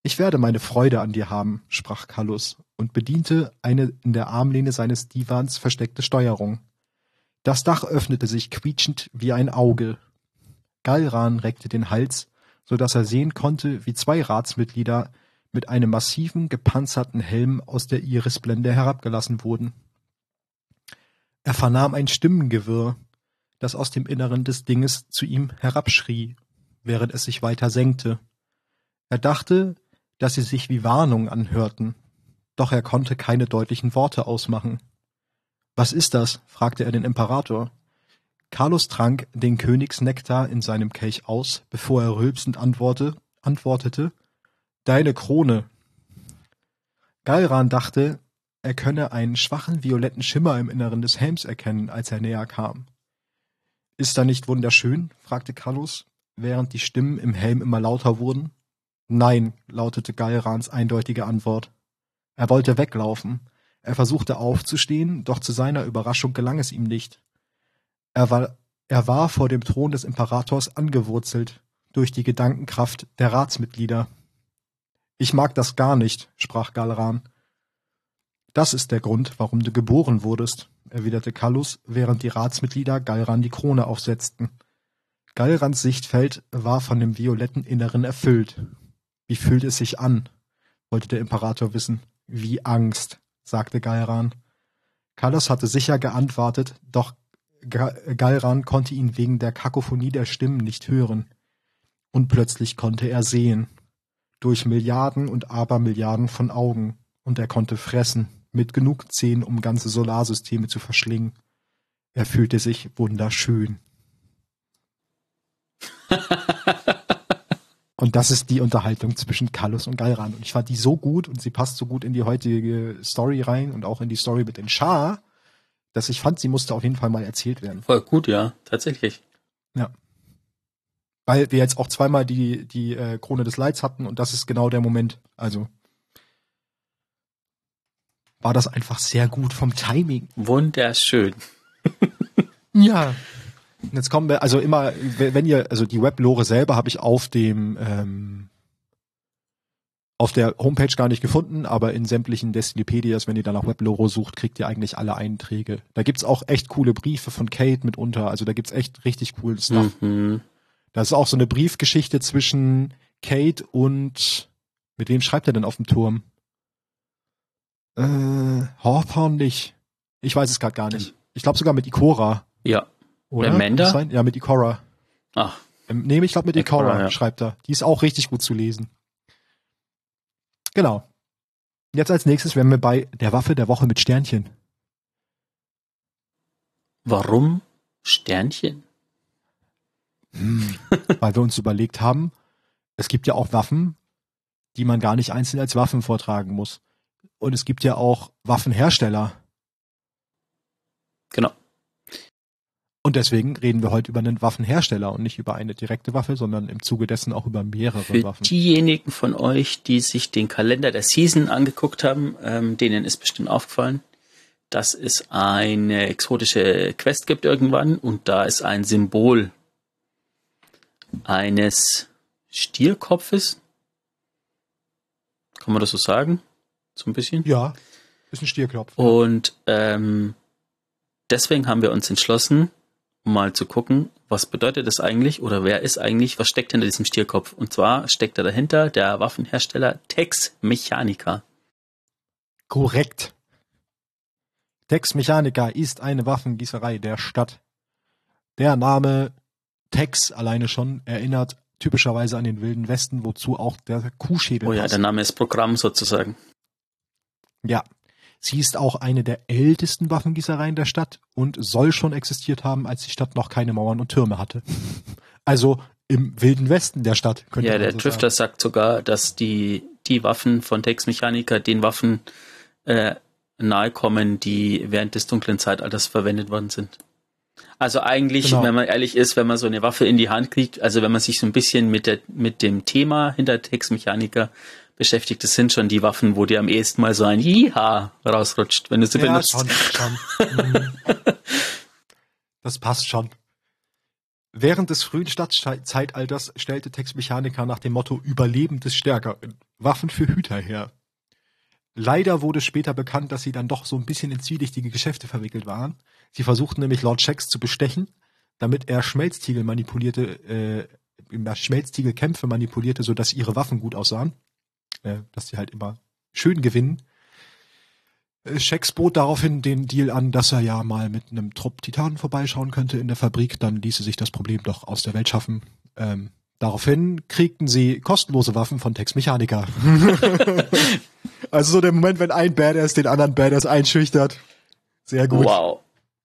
Ich werde meine Freude an dir haben, sprach Kallus und bediente eine in der Armlehne seines Divans versteckte Steuerung. Das Dach öffnete sich quietschend wie ein Auge. Galran reckte den Hals, so dass er sehen konnte, wie zwei Ratsmitglieder mit einem massiven, gepanzerten Helm aus der Irisblende herabgelassen wurden. Er vernahm ein Stimmengewirr, das aus dem Inneren des Dinges zu ihm herabschrie, während es sich weiter senkte. Er dachte, dass sie sich wie Warnung anhörten, doch er konnte keine deutlichen Worte ausmachen. »Was ist das?« fragte er den Imperator. Carlos trank den Königsnektar in seinem Kelch aus, bevor er rülpsend antworte, antwortete, »Deine Krone.« Galran dachte, er könne einen schwachen violetten Schimmer im Inneren des Helms erkennen, als er näher kam. »Ist da nicht wunderschön?« fragte Carlos, während die Stimmen im Helm immer lauter wurden. »Nein«, lautete Galrans eindeutige Antwort. Er wollte weglaufen. Er versuchte aufzustehen, doch zu seiner Überraschung gelang es ihm nicht. Er war, er war vor dem Thron des Imperators angewurzelt, durch die Gedankenkraft der Ratsmitglieder. »Ich mag das gar nicht«, sprach Galran. »Das ist der Grund, warum du geboren wurdest«, erwiderte Kallus, während die Ratsmitglieder Galran die Krone aufsetzten. Galrans Sichtfeld war von dem violetten Inneren erfüllt. »Wie fühlt es sich an?«, wollte der Imperator wissen. »Wie Angst«, sagte Galran. Kallus hatte sicher geantwortet, doch Galran konnte ihn wegen der Kakophonie der Stimmen nicht hören. Und plötzlich konnte er sehen. Durch Milliarden und Abermilliarden von Augen. Und er konnte fressen, mit genug Zähnen, um ganze Solarsysteme zu verschlingen. Er fühlte sich wunderschön. Und das ist die Unterhaltung zwischen Kallus und Galran. Und ich fand die so gut und sie passt so gut in die heutige Story rein und auch in die Story mit den Schar, dass ich fand, sie musste auf jeden Fall mal erzählt werden. Voll gut, ja, tatsächlich. Ja. Weil wir jetzt auch zweimal die, die äh, Krone des Leids hatten und das ist genau der Moment. Also war das einfach sehr gut vom Timing. Wunderschön. Ja. Und jetzt kommen wir, also immer, wenn ihr, also die Weblore selber habe ich auf dem, ähm, auf der Homepage gar nicht gefunden, aber in sämtlichen Destinipedias, wenn ihr dann nach Weblore sucht, kriegt ihr eigentlich alle Einträge. Da gibt's auch echt coole Briefe von Kate mitunter, also da gibt's echt richtig coolen Stuff. Mhm. Da ist auch so eine Briefgeschichte zwischen Kate und, mit wem schreibt er denn auf dem Turm? Äh, Hawthorne nicht. Ich weiß es gerade gar nicht. Ich glaube sogar mit Ikora. Ja. Oder? Amanda? Ja, mit Ikora. Ach. Ähm, nee, ich glaube mit Ikora, Ikora, ja. schreibt er. Die ist auch richtig gut zu lesen. Genau. Jetzt als nächstes wären wir bei der Waffe der Woche mit Sternchen. Warum Sternchen? Hm. Weil wir uns überlegt haben, es gibt ja auch Waffen, die man gar nicht einzeln als Waffen vortragen muss. Und es gibt ja auch Waffenhersteller. Genau. Und deswegen reden wir heute über einen Waffenhersteller und nicht über eine direkte Waffe, sondern im Zuge dessen auch über mehrere Für Waffen. Diejenigen von euch, die sich den Kalender der Season angeguckt haben, ähm, denen ist bestimmt aufgefallen, dass es eine exotische Quest gibt irgendwann und da ist ein Symbol eines Stierkopfes. Kann man das so sagen? So ein bisschen? Ja, ist ein Stierkopf. Und ähm, deswegen haben wir uns entschlossen, mal zu gucken, was bedeutet das eigentlich oder wer ist eigentlich, was steckt hinter diesem Stierkopf? Und zwar steckt da dahinter der Waffenhersteller Tex Mechanica. Korrekt. Tex Mechanica ist eine Waffengießerei der Stadt. Der Name Tex alleine schon erinnert typischerweise an den Wilden Westen, wozu auch der Kuhschädel Oh ja, passt. der Name ist Programm sozusagen. Ja. Sie ist auch eine der ältesten Waffengießereien der Stadt und soll schon existiert haben, als die Stadt noch keine Mauern und Türme hatte. Also im Wilden Westen der Stadt. Könnte Ja, man der so Drifter sagen. sagt sogar, dass die, die Waffen von Tex Mechanica den Waffen äh, nahe kommen, die während des dunklen Zeitalters verwendet worden sind. Also eigentlich, Genau. wenn man ehrlich ist, wenn man so eine Waffe in die Hand kriegt, also wenn man sich so ein bisschen mit der mit dem Thema hinter Tex Mechanica beschäftigt, das sind schon die Waffen, wo dir am ehesten mal so ein Jiha rausrutscht, wenn du sie Ja, benutzt. schon, schon. Mhm. Das passt schon. Während des frühen Stadtzeitalters stellte Tex Mechanica nach dem Motto Überlebend ist stärker Waffen für Hüter her. Leider wurde später bekannt, dass sie dann doch so ein bisschen in zwielichtige Geschäfte verwickelt waren. Sie versuchten nämlich Lord Shaxs zu bestechen, damit er Schmelztiegel manipulierte, äh, Schmelztiegelkämpfe manipulierte, sodass ihre Waffen gut aussahen. Äh, dass sie halt immer schön gewinnen. Äh, Shax bot daraufhin den Deal an, dass er ja mal mit einem Trupp Titanen vorbeischauen könnte in der Fabrik. Dann ließe sich das Problem doch aus der Welt schaffen. Ähm, daraufhin kriegten sie kostenlose Waffen von Tex Mechanica. Also so der Moment, wenn ein Badass den anderen Badass einschüchtert. Sehr gut. Wow.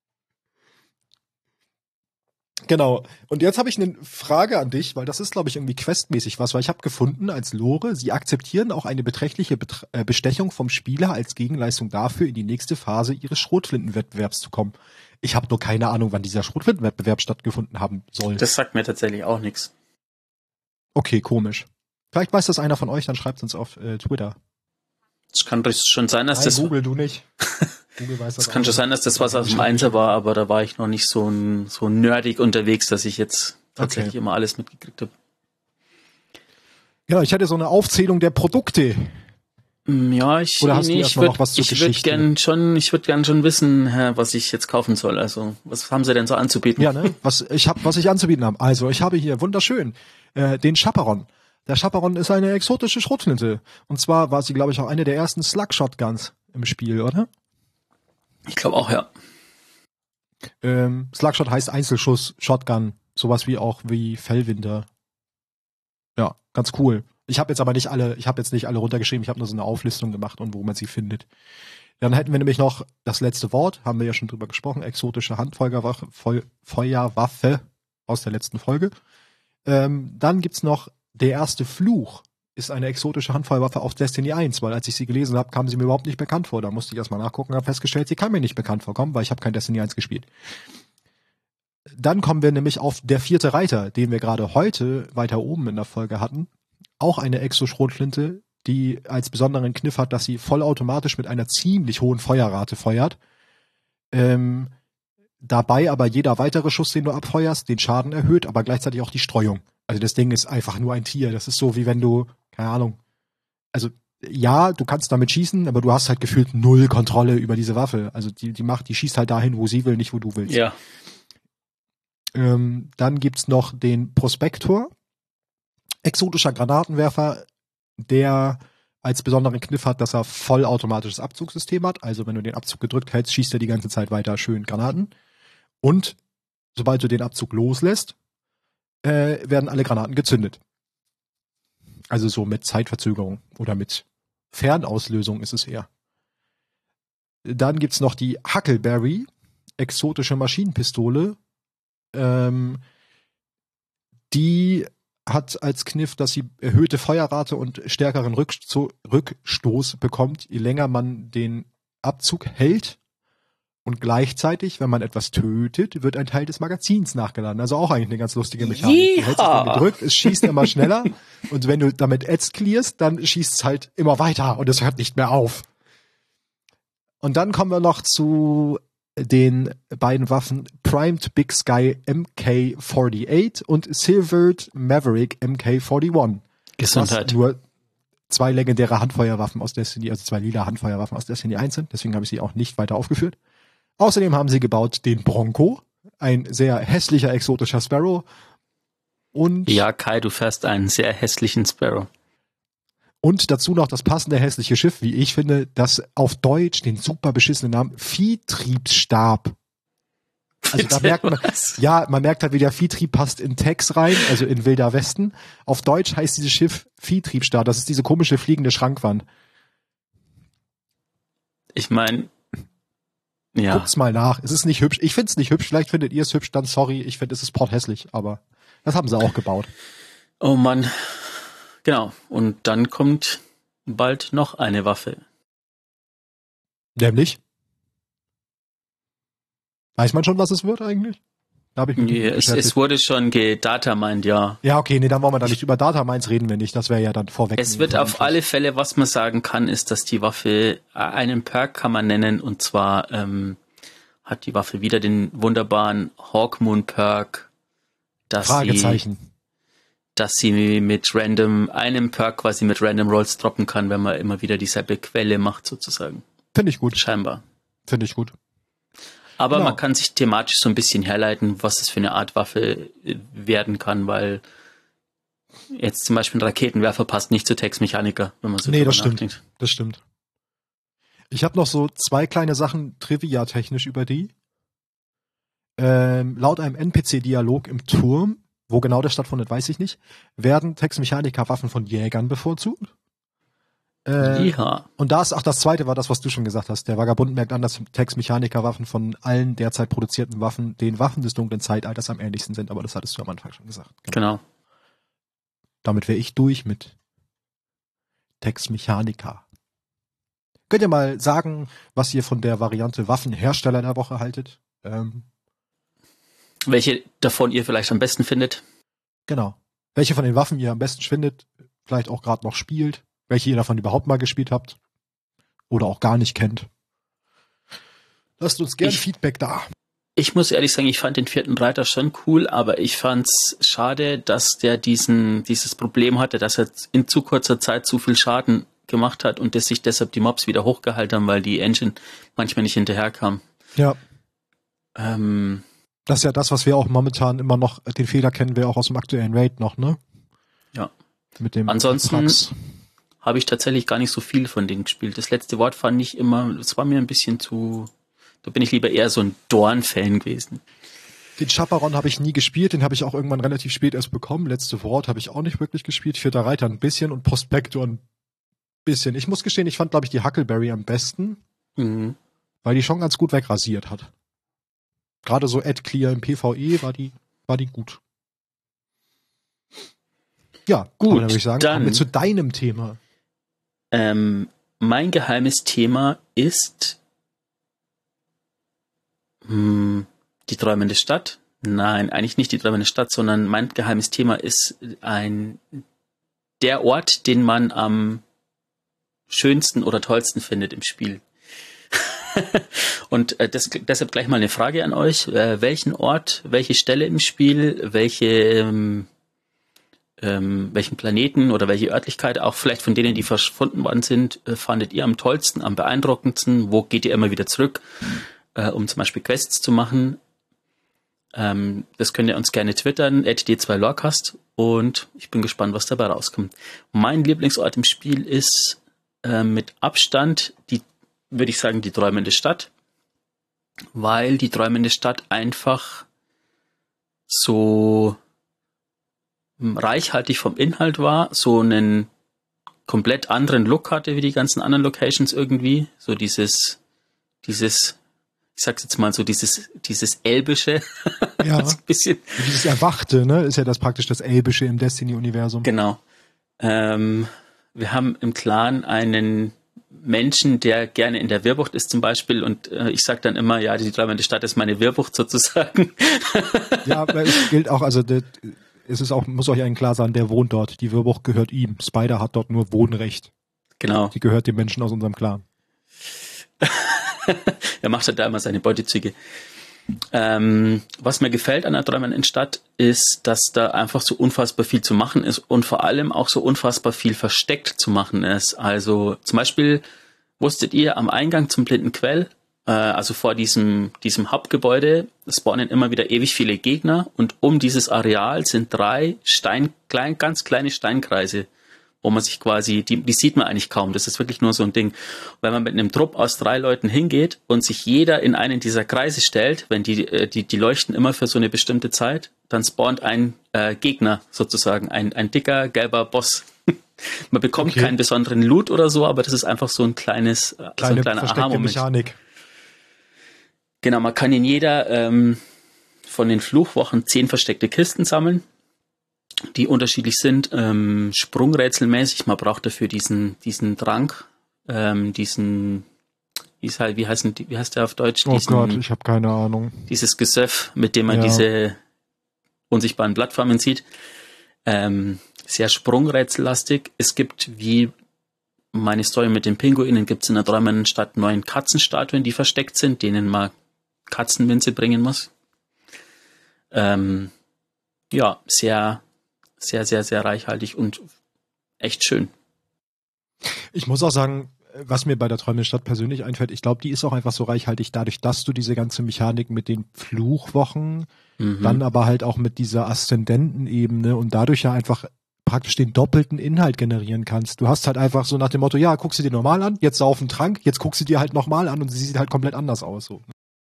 Genau. Und jetzt habe ich eine Frage an dich, weil das ist, glaube ich, irgendwie questmäßig was, weil ich habe gefunden als Lore, sie akzeptieren auch eine beträchtliche Betra- äh, Bestechung vom Spieler als Gegenleistung dafür, in die nächste Phase ihres Schrotflintenwettbewerbs zu kommen. Ich habe nur keine Ahnung, wann dieser Schrotflintenwettbewerb stattgefunden haben soll. Das sagt mir tatsächlich auch nichts. Okay, komisch. Vielleicht weiß das einer von euch, dann schreibt uns auf äh, Twitter. Es kann schon sein, dass Nein, das... Google, du nicht. Google weiß das Es kann schon sein, dass das was aus dem Einser war, aber da war ich noch nicht so ein, so nerdig unterwegs, dass ich jetzt tatsächlich okay. immer alles mitgekriegt habe. Ja, ich hatte so eine Aufzählung der Produkte. Ja, ich, Oder hast nee, du ich würde würd gern schon, ich würde gern schon wissen, was ich jetzt kaufen soll. Also, was haben Sie denn so anzubieten? Ja, ne? Was ich habe, was ich anzubieten habe. Also, ich habe hier wunderschön äh, den Chaperon. Der Chaperon ist eine exotische Schrotflinte. Und zwar war sie, glaube ich, auch eine der ersten Slug-Shotguns im Spiel, oder? Ich glaube auch, ja. Ähm, Slugshot heißt Einzelschuss, Shotgun, sowas wie auch wie Fellwinter. Ja, ganz cool. Ich habe jetzt aber nicht alle, ich habe jetzt nicht alle runtergeschrieben, ich habe nur so eine Auflistung gemacht und wo man sie findet. Dann hätten wir nämlich noch das letzte Wort, haben wir ja schon drüber gesprochen, exotische Handfeuerwaffe, Feu- Feuerwaffe aus der letzten Folge. Ähm, dann gibt's noch der erste Fluch. Ist eine exotische Handfeuerwaffe auf Destiny eins, weil als ich sie gelesen habe, kam sie mir überhaupt nicht bekannt vor. Da musste ich erstmal nachgucken und habe festgestellt, sie kann mir nicht bekannt vorkommen, weil ich habe kein Destiny eins gespielt. Dann kommen wir nämlich auf der vierte Reiter, den wir gerade heute weiter oben in der Folge hatten. Auch eine Exo-Schrotflinte, die als besonderen Kniff hat, dass sie vollautomatisch mit einer ziemlich hohen Feuerrate feuert. Ähm, dabei aber jeder weitere Schuss, den du abfeuerst, den Schaden erhöht, aber gleichzeitig auch die Streuung. Also das Ding ist einfach nur ein Tier. Das ist so, wie wenn du, keine Ahnung, also ja, du kannst damit schießen, aber du hast halt gefühlt null Kontrolle über diese Waffe. Also die, die macht, die schießt halt dahin, wo sie will, nicht wo du willst. Ja. Ähm, dann gibt's noch den Prospektor. Exotischer Granatenwerfer, der als besonderen Kniff hat, dass er vollautomatisches Abzugssystem hat. Also wenn du den Abzug gedrückt hältst, schießt er die ganze Zeit weiter schön Granaten. Und sobald du den Abzug loslässt, äh, werden alle Granaten gezündet. Also so mit Zeitverzögerung oder mit Fernauslösung ist es eher. Dann gibt's noch die Huckleberry, exotische Maschinenpistole. Ähm, die hat als Kniff, dass sie erhöhte Feuerrate und stärkeren Rücksto- Rückstoß bekommt, je länger man den Abzug hält. Und gleichzeitig, wenn man etwas tötet, wird ein Teil des Magazins nachgeladen. Also auch eigentlich eine ganz lustige Mechanik. Yeah. Du hältst es gedrückt, es schießt immer schneller. Und wenn du damit Ads clearst, dann schießt es halt immer weiter und es hört nicht mehr auf. Und dann kommen wir noch zu den beiden Waffen Primed Big Sky M K achtundvierzig und Silvered Maverick M K einundvierzig. Gesundheit. Was nur zwei legendäre Handfeuerwaffen aus Destiny, also zwei lila Handfeuerwaffen aus Destiny eins sind. Deswegen habe ich sie auch nicht weiter aufgeführt. Außerdem haben sie gebaut den Bronco, ein sehr hässlicher, exotischer Sparrow. Und ja, Kai, du fährst einen sehr hässlichen Sparrow. Und dazu noch das passende hässliche Schiff, wie ich finde, das auf Deutsch den super beschissenen Namen Viehtriebsstab. Also da merkt man, ja, man merkt halt, wie der Viehtrieb passt in Tex rein, also in Wilder Westen. Auf Deutsch heißt dieses Schiff Viehtriebsstab. Das ist diese komische fliegende Schrankwand. Ich meine, ja. Guckt's mal nach. Es ist nicht hübsch. Ich find's nicht hübsch. Vielleicht findet ihr es hübsch, dann sorry. Ich finde, es ist porthässlich, aber das haben sie auch gebaut. Oh Mann. Genau. Und dann kommt bald noch eine Waffe. Nämlich? Weiß man schon, was es wird eigentlich? Da hab ich mich ja, es, es wurde schon gedatamined, ja. Ja, okay, nee, dann wollen wir da nicht über Datamines reden wir nicht. Das wäre ja dann vorweg. Es wird auf alle Fälle, was man sagen kann, ist, dass die Waffe, einen Perk kann man nennen, und zwar ähm, hat die Waffe wieder den wunderbaren Hawkmoon Perk dass Fragezeichen. sie, dass sie mit random, einem Perk quasi mit Random Rolls droppen kann, wenn man immer wieder dieselbe Quelle macht, sozusagen. Finde ich gut. Scheinbar. Finde ich gut. Aber Genau. man kann sich thematisch so ein bisschen herleiten, was das für eine Art Waffe werden kann, weil jetzt zum Beispiel ein Raketenwerfer passt nicht zu Tex Mechanica, wenn man so Nee, drüber das stimmt. nachdenkt. Das stimmt. Ich habe noch so zwei kleine Sachen trivia-technisch über die. Ähm, laut einem N P C-Dialog im Turm, wo genau der stattfindet, weiß ich nicht, werden Tex Mechanica-Waffen von Jägern bevorzugt. Äh, Ja. Und das, ach, das zweite war das, was du schon gesagt hast. Der Vagabund merkt an, dass Tex Mechanica-Waffen von allen derzeit produzierten Waffen den Waffen des dunklen Zeitalters am ähnlichsten sind, aber das hattest du am Anfang schon gesagt. Genau. Damit wäre ich durch mit Tex Mechanica. Könnt ihr mal sagen, was ihr von der Variante Waffenhersteller der Woche haltet? Ähm, Welche davon ihr vielleicht am besten findet? genau. Welche von den Waffen ihr am besten findet, vielleicht auch gerade noch spielt, welche ihr davon überhaupt mal gespielt habt oder auch gar nicht kennt. Lasst uns gerne Ich- Feedback da. Ich muss ehrlich sagen, ich fand den vierten Reiter schon cool, aber ich fand's schade, dass der diesen, dieses Problem hatte, dass er in zu kurzer Zeit zu viel Schaden gemacht hat und dass sich deshalb die Mobs wieder hochgehalten haben, weil die Engine manchmal nicht hinterherkam. Ja, Ähm, das ist ja das, was wir auch momentan immer noch, den Fehler kennen wir auch aus dem aktuellen Raid noch, ne? ja. Mit dem Ansonsten- Prax. Habe ich tatsächlich gar nicht so viel von denen gespielt. Das letzte Wort fand ich immer, das war mir ein bisschen zu, da bin ich lieber eher so ein Dorn-Fan gewesen. Den Chaperon habe ich nie gespielt, den habe ich auch irgendwann relativ spät erst bekommen. Letzte Wort habe ich auch nicht wirklich gespielt. Vierter Reiter ein bisschen und Prospektor ein bisschen. Ich muss gestehen, ich fand, glaube ich, die Huckleberry am besten, Mhm. weil die schon ganz gut wegrasiert hat. Gerade so Ad Clear im PvE war die, war die gut. Ja, Gut, aber dann würde ich sagen, dann- kommen wir zu deinem Thema. Ähm, mein geheimes Thema ist hm, die träumende Stadt. Nein, eigentlich nicht die träumende Stadt, sondern mein geheimes Thema ist ein der Ort, den man am schönsten oder tollsten findet im Spiel. Und äh, das, deshalb gleich mal eine Frage an euch. Äh, welchen Ort, welche Stelle im Spiel, welche ähm, ähm, welchen Planeten oder welche Örtlichkeit, auch vielleicht von denen, die verschwunden worden sind, äh, fandet ihr am tollsten, am beeindruckendsten? Wo geht ihr immer wieder zurück, äh, um zum Beispiel Quests zu machen? Ähm, das könnt ihr uns gerne twittern, at d zwei lorecast, und ich bin gespannt, was dabei rauskommt. Mein Lieblingsort im Spiel ist äh, mit Abstand die, würde ich sagen, die träumende Stadt, weil die träumende Stadt einfach so reichhaltig vom Inhalt war, so einen komplett anderen Look hatte wie die ganzen anderen Locations irgendwie, so dieses, dieses, ich sag's jetzt mal so, dieses, dieses Elbische, Ja, so ein bisschen. dieses Erwachte, ne, ist ja das praktisch das Elbische im Destiny-Universum. Genau. Ähm, wir haben im Clan einen Menschen, der gerne in der Wirrbucht ist zum Beispiel, und äh, ich sag dann immer, ja, die träumende Stadt ist meine Wirrbucht sozusagen. Ja, aber es gilt auch, also das, es ist auch, muss euch allen klar sein, der wohnt dort. Die Wirrbucht gehört ihm. Spider hat dort nur Wohnrecht. Genau. Die gehört den Menschen aus unserem Clan. Er macht halt da immer seine Beutezüge. Ähm, was mir gefällt an der träumenden Stadt ist, dass da einfach so unfassbar viel zu machen ist und vor allem auch so unfassbar viel versteckt zu machen ist. Also zum Beispiel wusstet ihr, am Eingang zum Blinden Quell, äh, also vor diesem, diesem Hauptgebäude, spawnen immer wieder ewig viele Gegner, und um dieses Areal sind drei Stein, klein, ganz kleine Steinkreise, wo man sich quasi, die, die sieht man eigentlich kaum, das ist wirklich nur so ein Ding. Wenn man mit einem Trupp aus drei Leuten hingeht und sich jeder in einen dieser Kreise stellt, wenn die, die, die leuchten immer für so eine bestimmte Zeit, dann spawnt ein äh, Gegner sozusagen, ein, ein dicker, gelber Boss. Man bekommt Okay. keinen besonderen Loot oder so, aber das ist einfach so ein kleines, äh, so Kleine ein kleiner versteckte Aha-Moment. Mechanik. Genau, man kann in jeder ähm, von den Fluchwochen zehn versteckte Kisten sammeln, die unterschiedlich sind, ähm, sprungrätselmäßig. Man braucht dafür diesen diesen Trank, ähm, diesen, wie, ist halt, wie, heißen die, wie heißt der auf Deutsch? Oh diesen, Gott, ich habe keine Ahnung. Dieses Gesöff, mit dem man Ja. diese unsichtbaren Plattformen sieht. Ähm, sehr sprungrätsellastig. Es gibt, wie meine Story mit den Pinguinen, gibt es in der träumenden Stadt neun Katzenstatuen, die versteckt sind, denen man Katzenminze bringen muss. Ähm, ja, sehr, sehr, sehr, sehr reichhaltig und echt schön. Ich muss auch sagen, was mir bei der Träumenden Stadt persönlich einfällt, ich glaube, die ist auch einfach so reichhaltig dadurch, dass du diese ganze Mechanik mit den Fluchwochen, mhm. dann aber halt auch mit dieser Aszendentenebene und dadurch ja einfach praktisch den doppelten Inhalt generieren kannst. Du hast halt einfach so nach dem Motto, ja, guck sie dir normal an, jetzt sauf einen Trank, jetzt guck sie dir halt nochmal an und sie sieht halt komplett anders aus. So.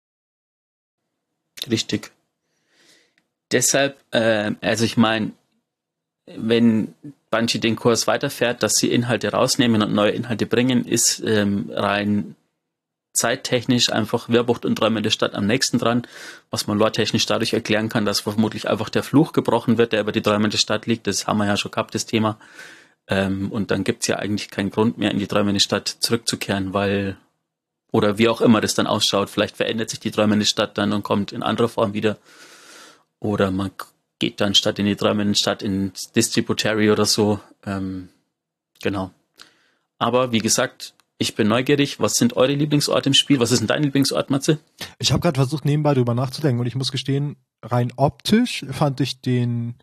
Richtig. Deshalb, äh, also ich meine, wenn Bungie den Kurs weiterfährt, dass sie Inhalte rausnehmen und neue Inhalte bringen, ist ähm, rein zeittechnisch einfach Wehrbucht und Träumende Stadt am nächsten dran, was man lore-technisch dadurch erklären kann, dass vermutlich einfach der Fluch gebrochen wird, der über die Träumende Stadt liegt. Das haben wir ja schon gehabt, das Thema. Ähm, und dann gibt's ja eigentlich keinen Grund mehr, in die Träumende Stadt zurückzukehren, weil, oder wie auch immer das dann ausschaut, vielleicht verändert sich die Träumende Stadt dann und kommt in anderer Form wieder. Oder man geht dann statt in die Träumende Stadt ins Distributary oder so. Ähm, genau. Aber wie gesagt, ich bin neugierig. Was sind eure Lieblingsorte im Spiel? Was ist denn dein Lieblingsort, Matze? Ich habe gerade versucht, nebenbei drüber nachzudenken und ich muss gestehen, rein optisch fand ich den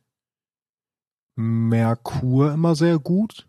Merkur immer sehr gut.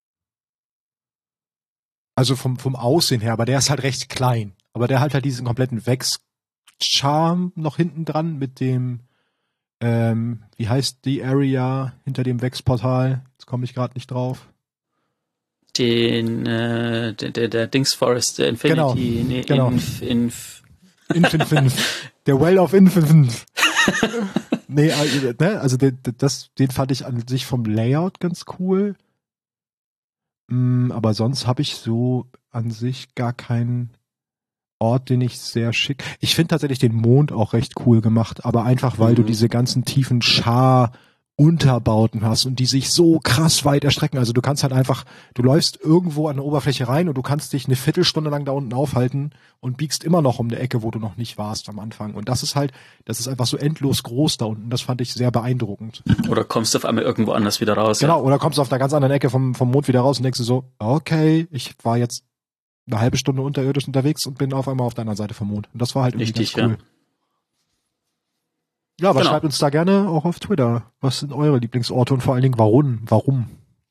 Also vom, vom Aussehen her, aber der ist halt recht klein. Aber der hat halt diesen kompletten Vex-Charme noch hinten dran mit dem Ähm, wie heißt die Area hinter dem Vex-Portal? Jetzt komme ich gerade nicht drauf. Den, äh, der, der, der Dings Forest, der Infinity, genau, nee, genau. Inf, Inf. Infinfinf. Der Well of Infinfinf. nee, also, ne, also den, das, den fand ich an sich vom Layout ganz cool. Mm, aber sonst habe ich so an sich gar keinen Ort, den ich sehr schick. Ich finde tatsächlich den Mond auch recht cool gemacht, aber einfach, weil mhm. du diese ganzen tiefen Schar-Unterbauten hast und die sich so krass weit erstrecken. Also du kannst halt einfach, du läufst irgendwo an eine Oberfläche rein und du kannst dich eine Viertelstunde lang da unten aufhalten und biegst immer noch um eine Ecke, wo du noch nicht warst am Anfang. Und das ist halt, das ist einfach so endlos groß da unten. Das fand ich sehr beeindruckend. Oder kommst du auf einmal irgendwo anders wieder raus. Genau, ja. Oder kommst du auf einer ganz anderen Ecke vom, vom Mond wieder raus und denkst du so, okay, ich war jetzt eine halbe Stunde unterirdisch unterwegs und bin auf einmal auf der anderen Seite vom Mond. Und das war halt irgendwie Richtig, ganz cool. Ja, ja aber genau. Schreibt uns da gerne auch auf Twitter. Was sind eure Lieblingsorte und vor allen Dingen warum? Warum?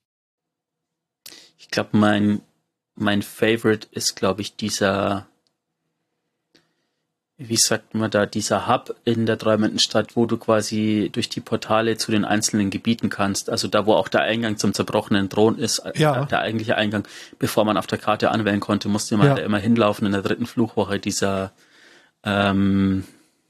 Ich glaube, mein, mein Favorite ist, glaube ich, dieser, wie sagt man da, dieser Hub in der Träumenden Stadt, wo du quasi durch die Portale zu den einzelnen Gebieten kannst. Also da, wo auch der Eingang zum zerbrochenen Thron ist, ja. der eigentliche Eingang, bevor man auf der Karte anwählen konnte, musste man ja. da immer hinlaufen in der dritten Fluchwoche. Dieser ähm,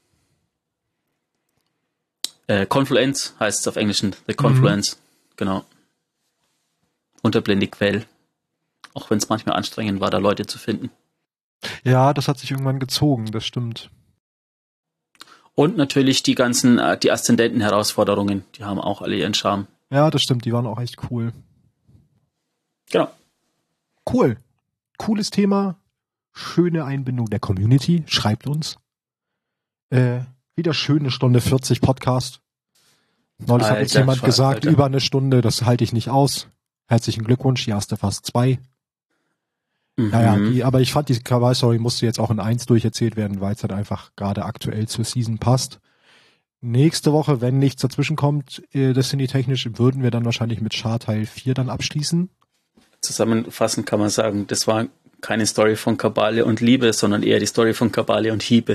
äh, Confluence heißt es auf Englischen, The Confluence, mhm. genau. Unterblende Quell. Auch wenn es manchmal anstrengend war, da Leute zu finden. Ja, das hat sich irgendwann gezogen, das stimmt. Und natürlich die ganzen, die Aszendenten-Herausforderungen, die haben auch alle ihren Charme. Ja, das stimmt, die waren auch echt cool. Genau. Cool. Cooles Thema. Schöne Einbindung der Community. Schreibt uns. Äh, wieder schöne Stunde vierzig Podcast. Neulich Alter, hat uns jemand gesagt, Alter. über eine Stunde, das halte ich nicht aus. Herzlichen Glückwunsch, die erste fast zwei. Mhm. Naja, die, aber ich fand, die Kawaii-Story musste jetzt auch in eins durcherzählt werden, weil es halt einfach gerade aktuell zur Season passt. Nächste Woche, wenn nichts dazwischen kommt, äh, Destiny-technisch, würden wir dann wahrscheinlich mit Char Teil vier dann abschließen. Zusammenfassend kann man sagen, das war keine Story von Kabale und Liebe, sondern eher die Story von Kabale und Hiebe.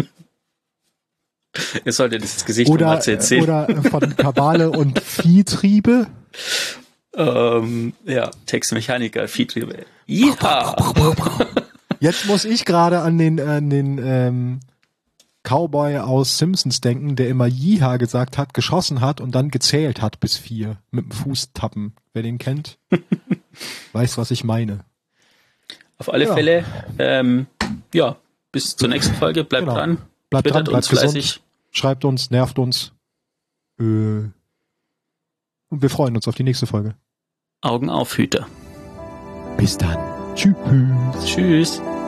Ihr solltet das Gesicht oder, von Matze jetzt sehen. Oder von Kabale und Viehtriebe. Ähm, ja, Textmechaniker, Viehtriebe. Ja. Jetzt muss ich gerade an den, an den ähm, Cowboy aus Simpsons denken, der immer Yeehaw gesagt hat, geschossen hat und dann gezählt hat bis vier mit dem Fußtappen. Wer den kennt, weiß, was ich meine. Auf alle ja. Fälle, ähm, ja, bis zur nächsten Folge. Bleibt genau. dran. Bleibt dran, bleibt uns fleißig. Gesund. Schreibt uns, nervt uns. Äh, und wir freuen uns auf die nächste Folge. Augen auf, Hüter. Bis dann. Tschüss. Tschüss.